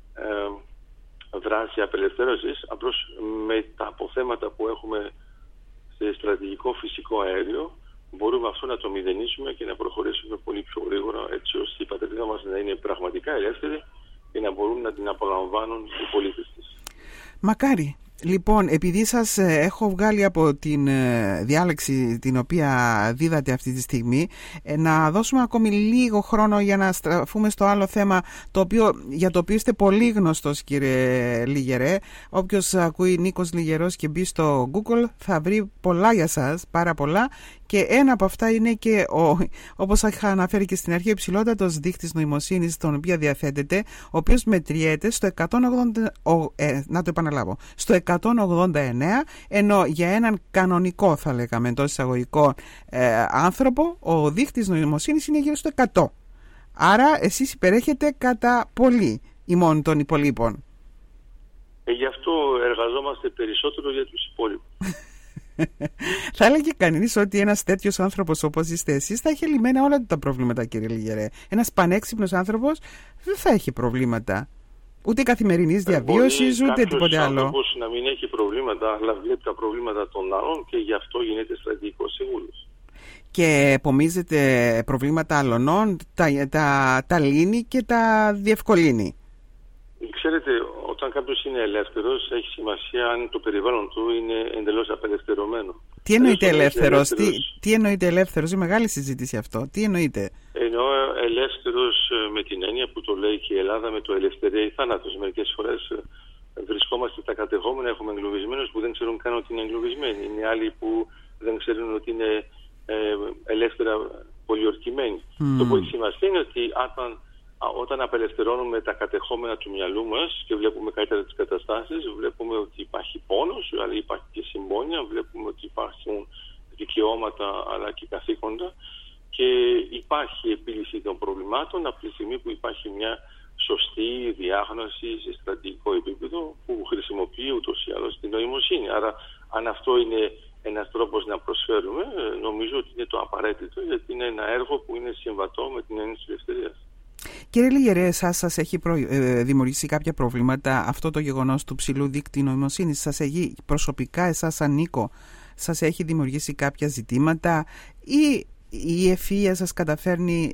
δράση απελευθέρωσης. Απλώς με τα αποθέματα που έχουμε σε στρατηγικό φυσικό αέριο μπορούμε αυτό να το μηδενίσουμε και να προχωρήσουμε πολύ πιο γρήγορα, έτσι ώστε η πατρίδα μας να είναι πραγματικά ελεύθερη και να μπορούν να την απολαμβάνουν οι πολίτες της. Μακάρι. Λοιπόν, επειδή σας έχω βγάλει από την διάλεξη την οποία δίδατε αυτή τη στιγμή, να δώσουμε ακόμη λίγο χρόνο για να στραφούμε στο άλλο θέμα, για το οποίο είστε πολύ γνωστός, κύριε Λιγερέ. Όποιος ακούει Νίκος Λιγερός και μπει στο Google θα βρει πολλά για σας, πάρα πολλά, και ένα από αυτά είναι και, όπως είχα αναφέρει και στην αρχή, ο υψηλότατος δείκτης νοημοσύνης, τον οποίο διαθέτεται, ο οποίος μετριέται στο 189, ενώ για έναν κανονικό, θα λέγαμε εντός εισαγωγικών, άνθρωπο, ο δείκτης νοημοσύνης είναι γύρω στο 100. Άρα εσείς υπερέχετε κατά πολύ ημών των υπολείπων. Γι' αυτό εργαζόμαστε περισσότερο για τους υπόλοιπους. Θα έλεγε κανείς ότι ένας τέτοιος άνθρωπος όπως είστε εσείς θα έχει λυμμένα όλα τα προβλήματα, κύριε Λιγερέ. Ένας πανέξυπνος άνθρωπος δεν θα έχει προβλήματα. Ούτε καθημερινής διαβίωσης, ούτε τίποτε άλλο. Άνθρωπος να μην έχει προβλήματα, αλλά βλέπει τα προβλήματα των άλλων και γι' αυτό γίνεται στρατηγικός σύμβουλος. Και επομίζεται προβλήματα άλλων, τα λύνει και τα διευκολύνει. Ξέρετε, όταν κάποιος είναι ελεύθερος, έχει σημασία αν το περιβάλλον του είναι εντελώς απελευθερωμένο. Τι εννοείται ελεύθερος, τι εννοείται ελεύθερος, είναι μεγάλη συζήτηση αυτό. Τι εννοείται? Εννοώ ελεύθερος με την έννοια που το λέει και η Ελλάδα με το ελευθερία ή θάνατος. Μερικές φορές βρισκόμαστε στα κατεχόμενα, έχουμε εγκλωβισμένους που δεν ξέρουν καν ότι είναι εγκλωβισμένοι. Είναι άλλοι που δεν ξέρουν ότι είναι ελεύθερα πολιορκημένοι. Το που έχει σημασία είναι ότι όταν όταν απελευθερώνουμε τα κατεχόμενα του μυαλού μας και βλέπουμε καλύτερα τις καταστάσεις, βλέπουμε ότι υπάρχει πόνος, αλλά υπάρχει και συμπόνια, βλέπουμε ότι υπάρχουν δικαιώματα αλλά και καθήκοντα και υπάρχει επίλυση των προβλημάτων από τη στιγμή που υπάρχει μια σωστή διάγνωση σε στρατηγικό επίπεδο που χρησιμοποιεί ούτως ή άλλως την νοημοσύνη. Άρα αν αυτό είναι ένας τρόπος να προσφέρουμε, νομίζω ότι είναι το απαραίτητο, γιατί είναι ένα έργο που είναι συμβατό με την έννοια της ελευθερίας. Κύριε Λιγερέ, εσάς σας έχει δημιουργήσει κάποια προβλήματα αυτό το γεγονός του ψηλού δείκτη νοημοσύνης? Σας έχει προσωπικά, εσάς σαν Νίκο, σας έχει δημιουργήσει κάποια ζητήματα ή η ευφυΐα σας καταφέρνει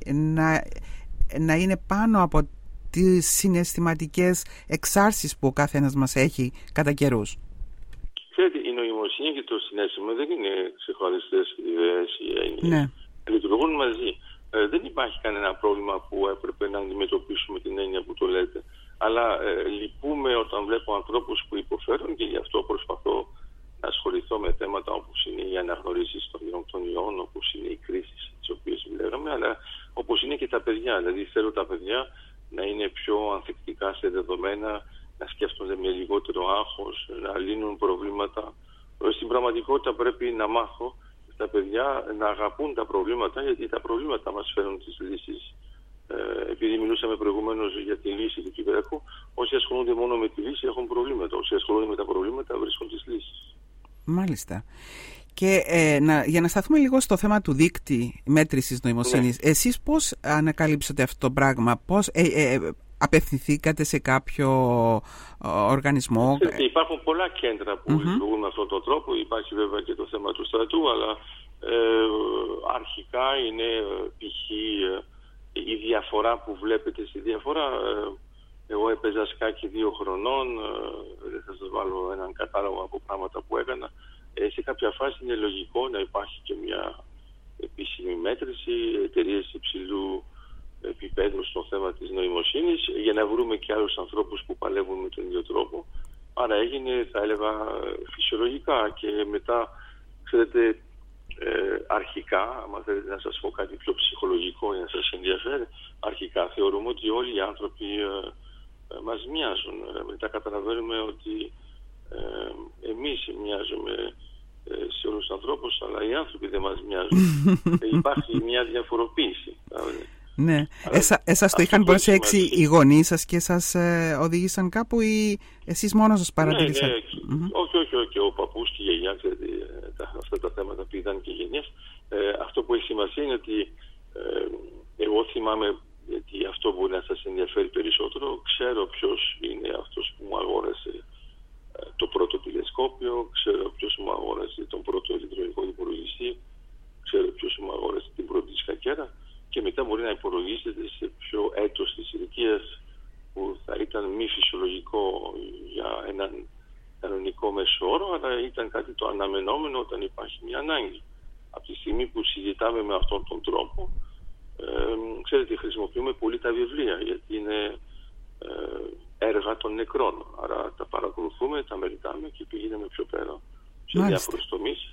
να είναι πάνω από τις συναισθηματικές εξάρσεις που ο καθένας μας έχει κατά καιρούς? Ξέρετε, η νοημοσύνη και το συναίσθημα δεν είναι ξεχωριστές ιδέες ή έννοιες. Λειτουργούν μαζί. Δεν υπάρχει κανένα πρόβλημα που έπρεπε να αντιμετωπίσουμε την έννοια που το λέτε. Αλλά λυπούμε όταν βλέπω ανθρώπους που υποφέρουν και γι' αυτό προσπαθώ να ασχοληθώ με θέματα όπως είναι οι αναγνωρίσεις των γενοκτονιών, όπως είναι οι κρίσεις τις οποίες λέγαμε, αλλά όπως είναι και τα παιδιά. Δηλαδή θέλω τα παιδιά να είναι πιο ανθεκτικά σε δεδομένα, να σκέφτονται με λιγότερο άγχος, να λύνουν προβλήματα. Στην πραγματικότητα πρέπει να μάθω τα παιδιά να αγαπούν τα προβλήματα, γιατί τα προβλήματα μας φέρουν τις λύσεις. Επειδή μιλούσαμε προηγουμένως για τη λύση του Κυπριακού, όσοι ασχολούνται μόνο με τη λύση έχουν προβλήματα. Όσοι ασχολούνται με τα προβλήματα βρίσκουν τις λύσεις. Μάλιστα. Και για να σταθούμε λίγο στο θέμα του δείκτη μέτρησης νοημοσύνης, ναι. Εσείς πώς ανακαλύψατε αυτό το πράγμα, πώς απευθυνθήκατε σε κάποιο οργανισμό? Υπάρχουν πολλά κέντρα που λειτουργούν με αυτόν τον τρόπο. Υπάρχει βέβαια και το θέμα του στρατού, αλλά αρχικά είναι π.χ. η διαφορά που βλέπετε στη διαφορά. Εγώ έπαιζα σκάκι 2 χρονών, δεν θα σας βάλω έναν κατάλογο από πράγματα που έκανα. Σε κάποια φάση είναι λογικό να υπάρχει και μια επίσημη μέτρηση, εταιρείες υψηλού επίπεδου στο θέμα της νοημοσύνης, για να βρούμε και άλλους ανθρώπους που παλεύουν με τον ίδιο τρόπο. Άρα έγινε, θα έλεγα, φυσιολογικά και μετά, ξέρετε, αρχικά, άμα θέλετε να σας πω κάτι πιο ψυχολογικό για να σας ενδιαφέρει, αρχικά θεωρούμε ότι όλοι οι άνθρωποι μας μοιάζουν. Μετά καταλαβαίνουμε ότι εμείς μοιάζουμε σε όλους τους ανθρώπους, αλλά οι άνθρωποι δεν μας μοιάζουν. Υπάρχει μια διαφοροποίηση. Ναι. Εσάς το είχαν προσέξει οι γονείς σας και σας οδήγησαν κάπου ή εσείς μόνος σας παρατηρήσατε? Όχι. Και ο παππούς και η γιαγιά, ξέρετε, αυτά τα θέματα που ήταν και γενιές. Αυτό που έχει σημασία είναι ότι εγώ θυμάμαι, γιατί αυτό μπορεί να σας ενδιαφέρει περισσότερο, ξέρω ποιος είναι αυτός που μου αγόρασε το πρώτο τηλεσκόπιο, ξέρω ποιος μου αγόρασε τον πρώτο ηλεκτρονικό υπολογιστή, ξέρω ποιος μου αγόρασε την πρώτη σκακέρα, και μετά μπορεί να υπολογίσετε σε ποιο έτος της ηλικίας που θα ήταν μη φυσιολογικό για έναν κανονικό μέσο όρο, αλλά ήταν κάτι το αναμενόμενο όταν υπάρχει μια ανάγκη. Από τη στιγμή που συζητάμε με αυτόν τον τρόπο, ξέρετε, χρησιμοποιούμε πολύ τα βιβλία, γιατί είναι έργα των νεκρών. Άρα τα παρακολουθούμε, τα μελετάμε και πηγαίνουμε πιο πέρα σε διάφορους τομείς.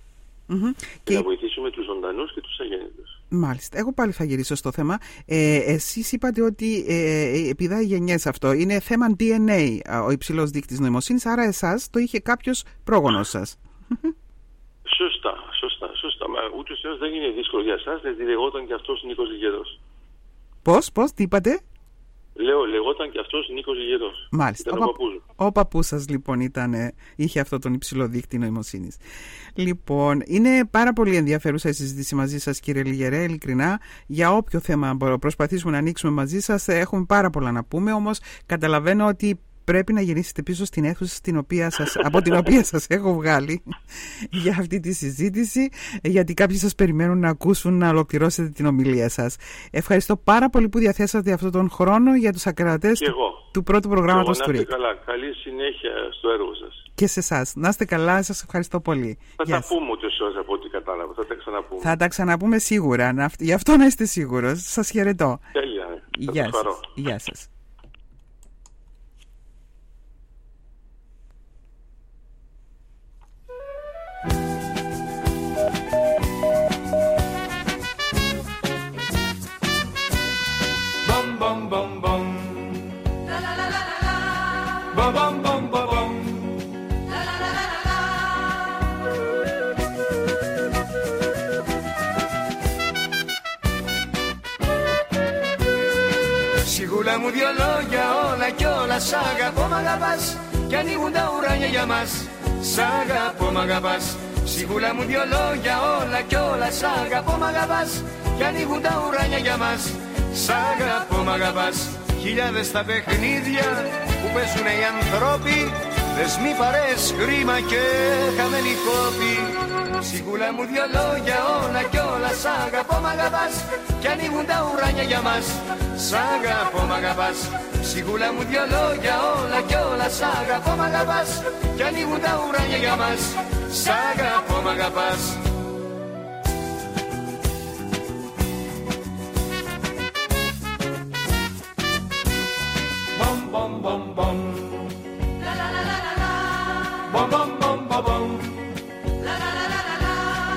Και να βοηθήσουμε τους ζωντανούς και τους αγέννητους. Μάλιστα. Εγώ πάλι θα γυρίσω στο θέμα. Εσείς είπατε ότι επιδάει γενιές αυτό. Είναι θέμα DNA ο υψηλός δείκτης νοημοσύνης, άρα εσάς το είχε κάποιος πρόγονος σας. Σωστά. Μα ούτως ή άλλως δεν είναι δύσκολο για εσάς, γιατί λεγόταν και αυτός Νίκος Λιγερός. Πώς, τι είπατε? Λεγόταν και αυτός Νίκος Λιγερός. Μάλιστα. Ο παππούς σας λοιπόν είχε αυτό τον υψηλό δείκτη νοημοσύνης. Λοιπόν, είναι πάρα πολύ ενδιαφέρουσα η συζήτηση μαζί σας, κύριε Λιγερέ, ειλικρινά. Για όποιο θέμα προσπαθήσουμε να ανοίξουμε μαζί σας, έχουμε πάρα πολλά να πούμε, όμως καταλαβαίνω ότι πρέπει να γυρίσετε πίσω στην αίθουσα από την οποία σας έχω βγάλει για αυτή τη συζήτηση, γιατί κάποιοι σας περιμένουν να ακούσουν να ολοκληρώσετε την ομιλία σας. Ευχαριστώ πάρα πολύ που διαθέσατε αυτόν τον χρόνο για τους ακροατές του πρώτου προγράμματος του ΡΙΚ. Καλή συνέχεια στο έργο σας. Και σε εσάς. Να είστε καλά, σας ευχαριστώ πολύ. Θα τα πούμε ούτε ώρες από ό,τι κατάλαβα. Θα τα ξαναπούμε. Θα τα ξαναπούμε σίγουρα. Γι' αυτό να είστε σίγουρος. Σας χαιρετώ. Τέλεια. Γεια σας. Bum bum Σιγούλα μου δυο λόγια, όλα κι όλα σ' αγαπώ μ' αγαπάς κι ανοίγουν τα ουράνια για μας. Σ' αγαπώ μ' αγαπάς. Σιγούλα μου δυο λόγια, όλα κι όλα σ' αγαπώ μ' αγαπάς κι ανοίγουν τα ουράνια για μας. Σ' αγαπώ μ' αγαπάς. Χιλιάδες τα παιχνίδια που παίζουν οι ανθρώποι, δεσμοί, παρές, χρήμα και χαμένοι κόποι. Σιγούλα μου δυο λόγια, όλα κι όλα σ' αγαπώ μ' αγαπάς κι ανοίγουν τα ουράνια για μας. Σ' αγαπώ μ' αγαπάς. Σιγούλα μου δυο λόγια, όλα κι όλα σ' αγαπώ μ' αγαπάς κι ανοίγουν τα ουράνια για μας. Σ' αγαπώ μ' αγαπάς. Bom bom bom bom. La la la la la. Bom bom bom bom bom. La la la la la.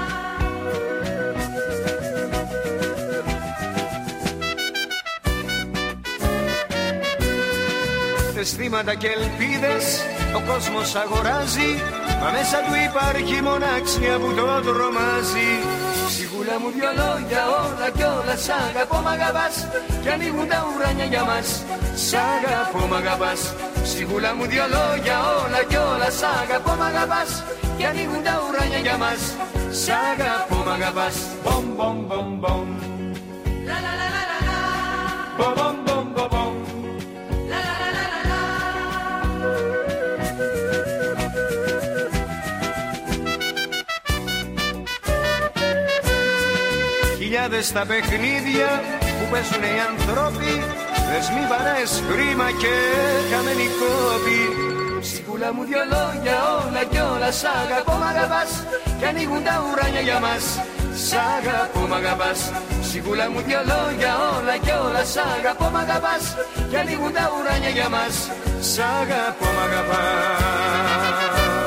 Αισθήματα και ελπίδες ο κόσμος αγοράζει, μα μέσα του υπάρχει μοναξιά που το τρομάζει. Σιγούλα μου δυο λόγια, όλα κι όλα σ' αγαπώ μ' αγαπάς κι ανοίγουν τα ουράνια για μας. Σ' αγαπώ μ' αγαπάς. Σιγούλα μου δυο λόγια, όλα κι όλα σ' αγαπώ μ' αγαπάς κι ανοίγουν τα ουράνια για μας. Σ' αγαπώ μ' αγαπάς. Μπομ μπομ μπομ μπομ. La la la la la. Μπομ μπομ μπομ μπομ μπομ. La la la la la. Χιλιάδες τα παιχνίδια που παίζουν οι ανθρώποι, δεσμοί, παρές, χρήμα και χαμένοι κόποι. Σιγούλα μου δυο λόγια, όλα κι όλα σ' αγαπώ μ' αγαπάς κι ανοίγουν τα ουράνια για μας. Σ' αγαπώ μ' αγαπάς. Σιγούλα μου δυο λόγια, όλα κι όλα σ' αγαπώ μ' αγαπάς κι ανοίγουν τα ουράνια για μας. Σ' αγαπώ μ' αγαπάς.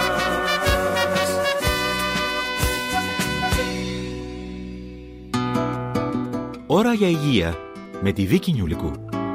Ώρα για υγεία με τη Βίκη Νιουλικού.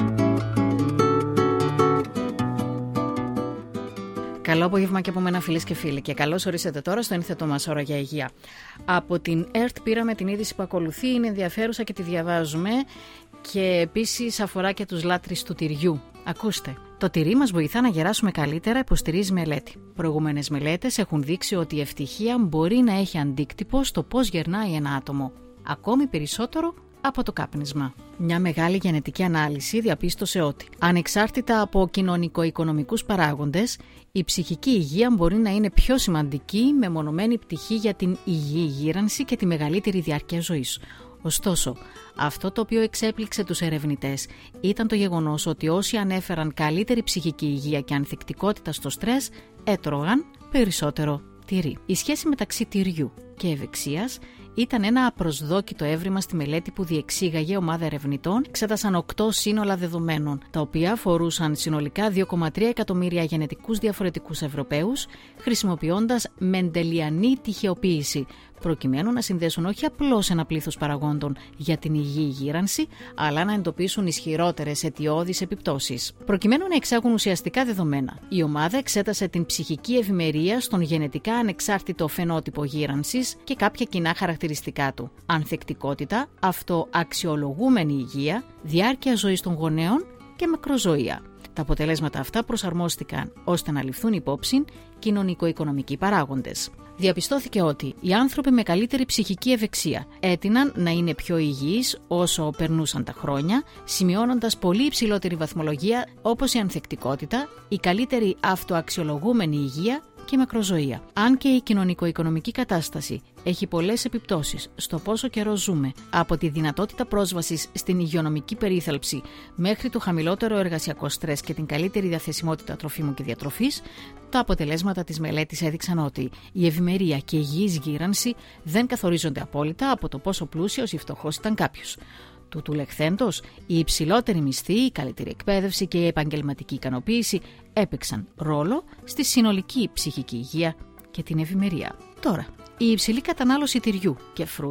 Καλό απόγευμα και από μένα, φίλες και φίλοι, και καλώς ορίσατε τώρα στο ένθετο μας Ώρα για υγεία. Από την ΕΡΤ πήραμε την είδηση που ακολουθεί, είναι ενδιαφέρουσα και τη διαβάζουμε και επίσης αφορά και τους λάτρεις του τυριού. Ακούστε. Το τυρί μας βοηθά να γεράσουμε καλύτερα, υποστηρίζει μελέτη. Προηγούμενες μελέτες έχουν δείξει ότι η ευτυχία μπορεί να έχει αντίκτυπο στο πώς γερνάει ένα άτομο. Ακόμη περισσότερο από το κάπνισμα. Μια μεγάλη γενετική ανάλυση διαπίστωσε ότι, ανεξάρτητα από κοινωνικο-οικονομικούς παράγοντες, η ψυχική υγεία μπορεί να είναι πιο σημαντική μεμονωμένη πτυχή για την υγιή γύρανση και τη μεγαλύτερη διάρκεια ζωής. Ωστόσο, αυτό το οποίο εξέπληξε τους ερευνητές ήταν το γεγονός ότι όσοι ανέφεραν καλύτερη ψυχική υγεία και ανθεκτικότητα στο στρες, έτρωγαν περισσότερο τυρί. Η σχέση μεταξύ τυριού και ευεξίας ήταν ένα απροσδόκητο έβριμα στη μελέτη που διεξήγαγε ομάδα ερευνητών. Εξέτασαν 8 σύνολα δεδομένων, τα οποία αφορούσαν συνολικά 2,3 εκατομμύρια γενετικούς διαφορετικούς Ευρωπαίους, χρησιμοποιώντας μεντελιανή τυχεοποίηση, προκειμένου να συνδέσουν όχι απλώς ένα πλήθος παραγόντων για την υγιή γύρανση, αλλά να εντοπίσουν ισχυρότερες αιτιώδεις επιπτώσεις. Προκειμένου να εξάγουν ουσιαστικά δεδομένα, η ομάδα εξέτασε την ψυχική ευημερία στον γενετικά ανεξάρτητο φαινότυπο γύρανσης και κάποια κοινά χαρακτηριστικά του: ανθεκτικότητα, αυτοαξιολογούμενη υγεία, διάρκεια ζωής των γονέων και μακροζωία. Τα αποτελέσματα αυτά προσαρμόστηκαν ώστε να ληφθούν υπόψη κοινωνικο-οικονομικοί παράγοντες. Διαπιστώθηκε ότι οι άνθρωποι με καλύτερη ψυχική ευεξία έτειναν να είναι πιο υγιείς όσο περνούσαν τα χρόνια, σημειώνοντας πολύ υψηλότερη βαθμολογία όπως η ανθεκτικότητα, η καλύτερη αυτοαξιολογούμενη υγεία και η μακροζωία. Αν και η κοινωνικο-οικονομική κατάσταση έχει πολλές επιπτώσεις στο πόσο καιρό ζούμε, από τη δυνατότητα πρόσβασης στην υγειονομική περίθαλψη μέχρι το χαμηλότερο εργασιακό στρες και την καλύτερη διαθεσιμότητα τροφίμων και διατροφής, τα αποτελέσματα της μελέτης έδειξαν ότι η ευημερία και η υγιής γύρανση δεν καθορίζονται απόλυτα από το πόσο πλούσιος ή φτωχός ήταν κάποιος. Τούτου λεχθέντος, η υψηλότερη μισθή, η καλύτερη εκπαίδευση και η επαγγελματική ικανοποίηση έπαιξαν ρόλο στη συνολική ψυχική υγεία και την ευημερία. Τώρα, η υψηλή κατανάλωση τυριού και φρούτων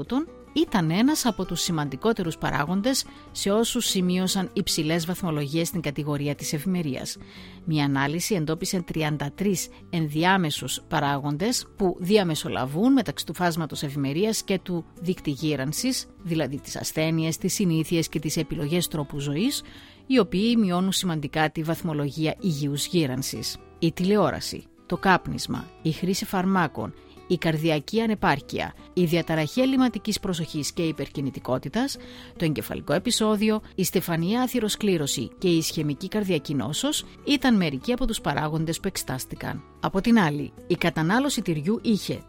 ήταν ένας από τους σημαντικότερους παράγοντες σε όσους σημείωσαν υψηλές βαθμολογίες στην κατηγορία της ευημερίας. Μια ανάλυση εντόπισε 33 ενδιάμεσους παράγοντες που διαμεσολαβούν μεταξύ του φάσματος ευημερίας και του δείκτη γύρανσης, δηλαδή τις ασθένειες, τις συνήθειες και τις επιλογές τρόπου ζωής, οι οποίοι μειώνουν σημαντικά τη βαθμολογία υγιούς γύρανσης. Η τηλεόραση, το κάπνισμα, η χρήση φαρμάκων, η καρδιακή ανεπάρκεια, η διαταραχή ελλειμματικής προσοχής και υπερκινητικότητας, το εγκεφαλικό επεισόδιο, η στεφανία αθυροσκλήρωση και η ισχαιμική καρδιακή νόσος ήταν μερικοί από τους παράγοντες που εξετάστηκαν. Από την άλλη, η κατανάλωση τυριού είχε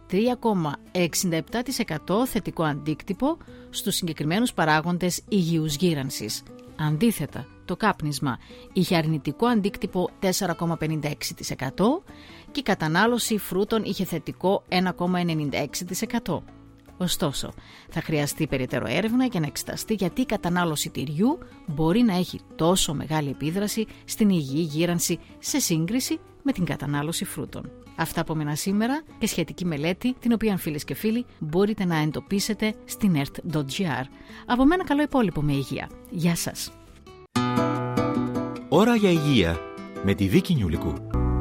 3,67% θετικό αντίκτυπο στους συγκεκριμένους παράγοντες υγιούς γύρανσης. Αντίθετα, το κάπνισμα είχε αρνητικό αντίκτυπο 4,56% και η κατανάλωση φρούτων είχε θετικό 1,96%. Ωστόσο, θα χρειαστεί περαιτέρω έρευνα για να εξεταστεί γιατί η κατανάλωση τυριού μπορεί να έχει τόσο μεγάλη επίδραση στην υγιή γύρανση σε σύγκριση με την κατανάλωση φρούτων. Αυτά από μένα σήμερα και σχετική μελέτη, την οποία φίλες και φίλοι μπορείτε να εντοπίσετε στην ert.gr. Από μένα καλό υπόλοιπο με υγεία. Γεια σας. Ώρα για υγεία με τη Βίκη Νιουλικού.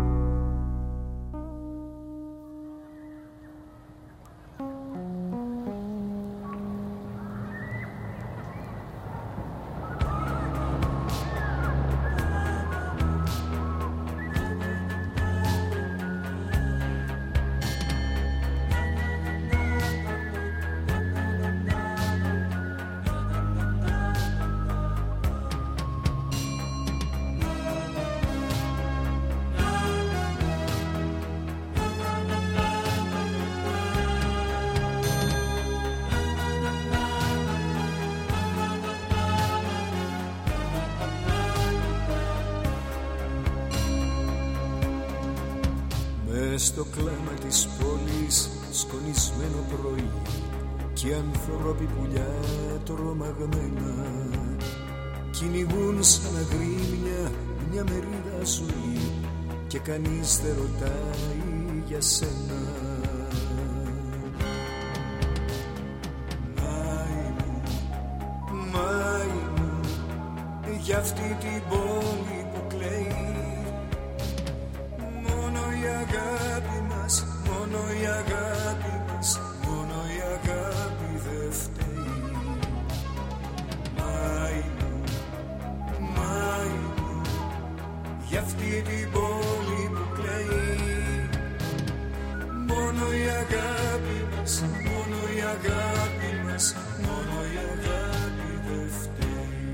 Στο κλάμα της πόλης σκονισμένο πρωί κι ανθρώποι πουλιά τρομαγμένα κυνηγούν σαν αγρίμια μια μερίδα ζωή και κανείς δεν ρωτάει για σένα. Μάη μου, για αυτή την πόλη που κλαίει, η αγάπη μας, μόνο η αγάπη μας, μόνο η αγάπη δεν φταίει. Μάη μου, για αυτή την πόλη που κλαίει, μόνο η αγάπη μας, μόνο η αγάπη μας, μόνο η αγάπη δεν φταίει.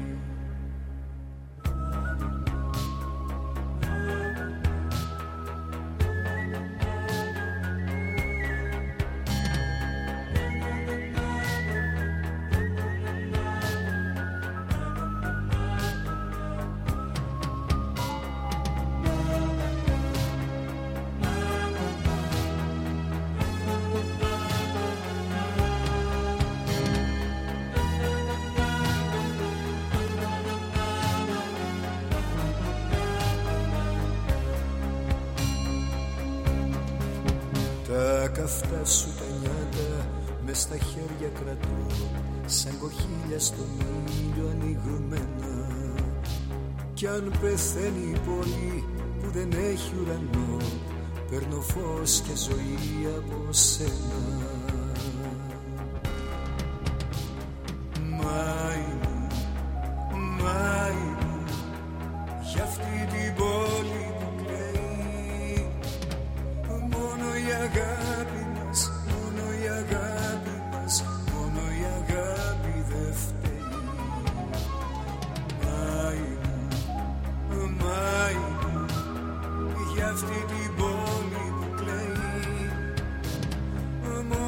Τα καυτά σου τα νιάτα μες στα χέρια κρατώ, σαν κοχύλια στον ήλιο ανοιγμένα. Κι αν πεθαίνει η πόλη που δεν έχει ουρανό, παίρνω φως και ζωή από σένα. Μάη μου, για αυτή την πόλη που κλαίει, μόνο η αγάπη μας, μόνο η αγάπη μας, μόνο η αγάπη δεν φταίει. Μάη μου, για αυτή την πόλη που κλαίει,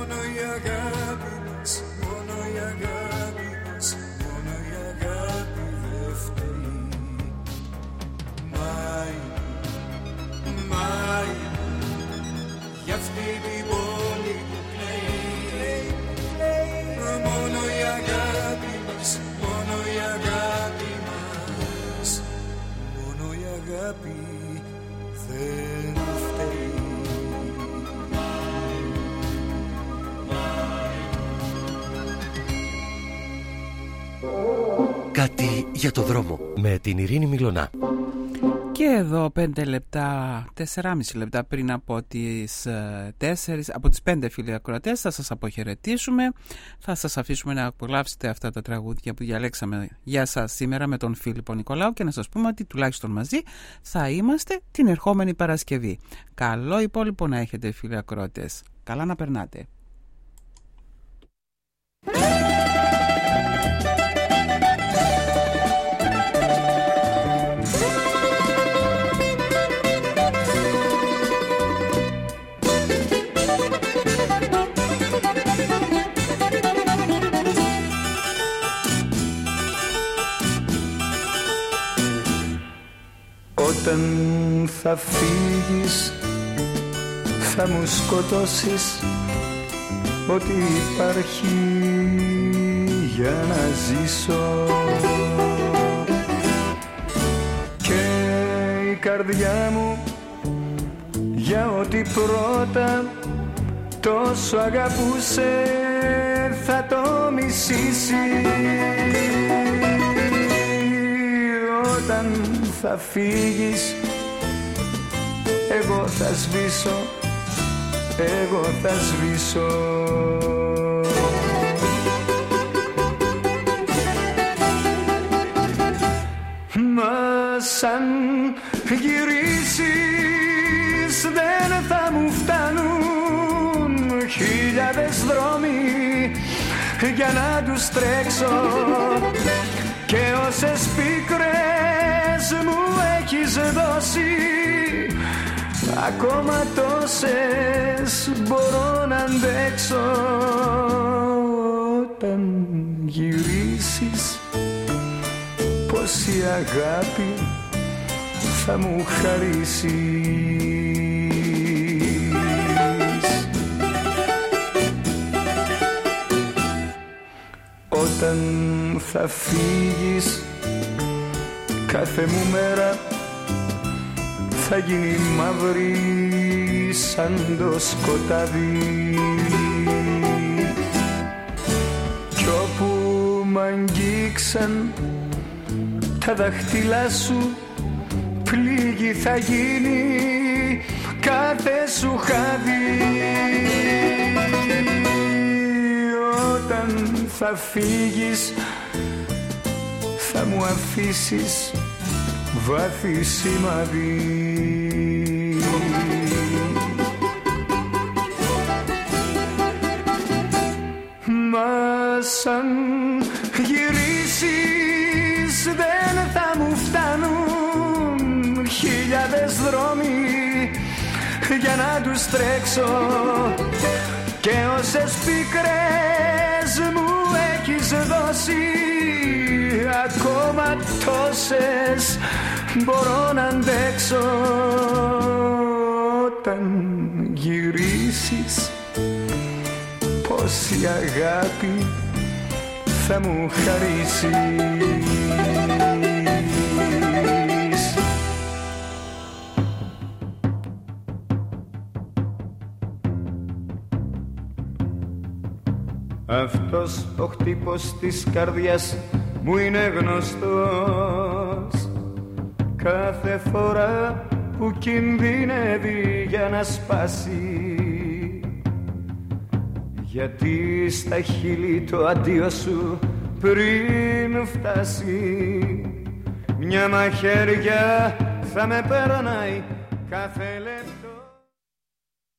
κάτι για το δρόμο με την Ειρήνη Μιλωνά. Και εδώ 5 λεπτά, 4,5 λεπτά πριν από τις 5 φίλοι ακροατές θα σας αποχαιρετήσουμε. Θα σας αφήσουμε να απολαύσετε αυτά τα τραγούδια που διαλέξαμε για σας σήμερα με τον Φίλιππο Νικολάου και να σας πούμε ότι τουλάχιστον μαζί θα είμαστε την ερχόμενη Παρασκευή. Καλό υπόλοιπο να έχετε φίλοι ακροατές. Καλά να περνάτε. Όταν θα φύγεις θα μου σκοτώσεις ό,τι υπάρχει για να ζήσω και η καρδιά μου για ό,τι πρώτα τόσο αγαπούσε θα το μισήσει. Όταν θα φύγεις εγώ θα σβήσω, εγώ θα σβήσω. Μα σαν γυρίσεις δεν θα μου φτάνουν χιλιάδες δρόμοι για να τους τρέξω και όσες πίκρες μου έχεις δώσει ακόμα τόσες μπορώ να αντέξω. Όταν γυρίσεις πόση αγάπη θα μου χαρίσεις. Όταν θα φύγεις κάθε μου μέρα θα γίνει μαύρη σαν το σκοτάδι κι όπου μ' αγγίξαν τα δάχτυλά σου πλήγη θα γίνει κάθε σου χάδι. Όταν θα φύγεις θα μου αφήσεις βάθη σημαδί. Μα σαν γυρίσεις δεν θα μου φτάνουν χιλιάδες δρόμοι για να τους τρέξω και όσες πίκρες μου έχεις δώσει ακόμα τόσες μπορώ να αντέξω. Όταν γυρίσεις πόση αγάπη θα μου χαρίσεις. Αυτός ο χτύπος της καρδιάς μου είναι γνωστός κάθε φορά που κινδυνεύει για να σπάσει, γιατί στα χείλη το αντίο σου πριν φτάσει μια μαχαίρια θα με περνάει κάθε λεπτό.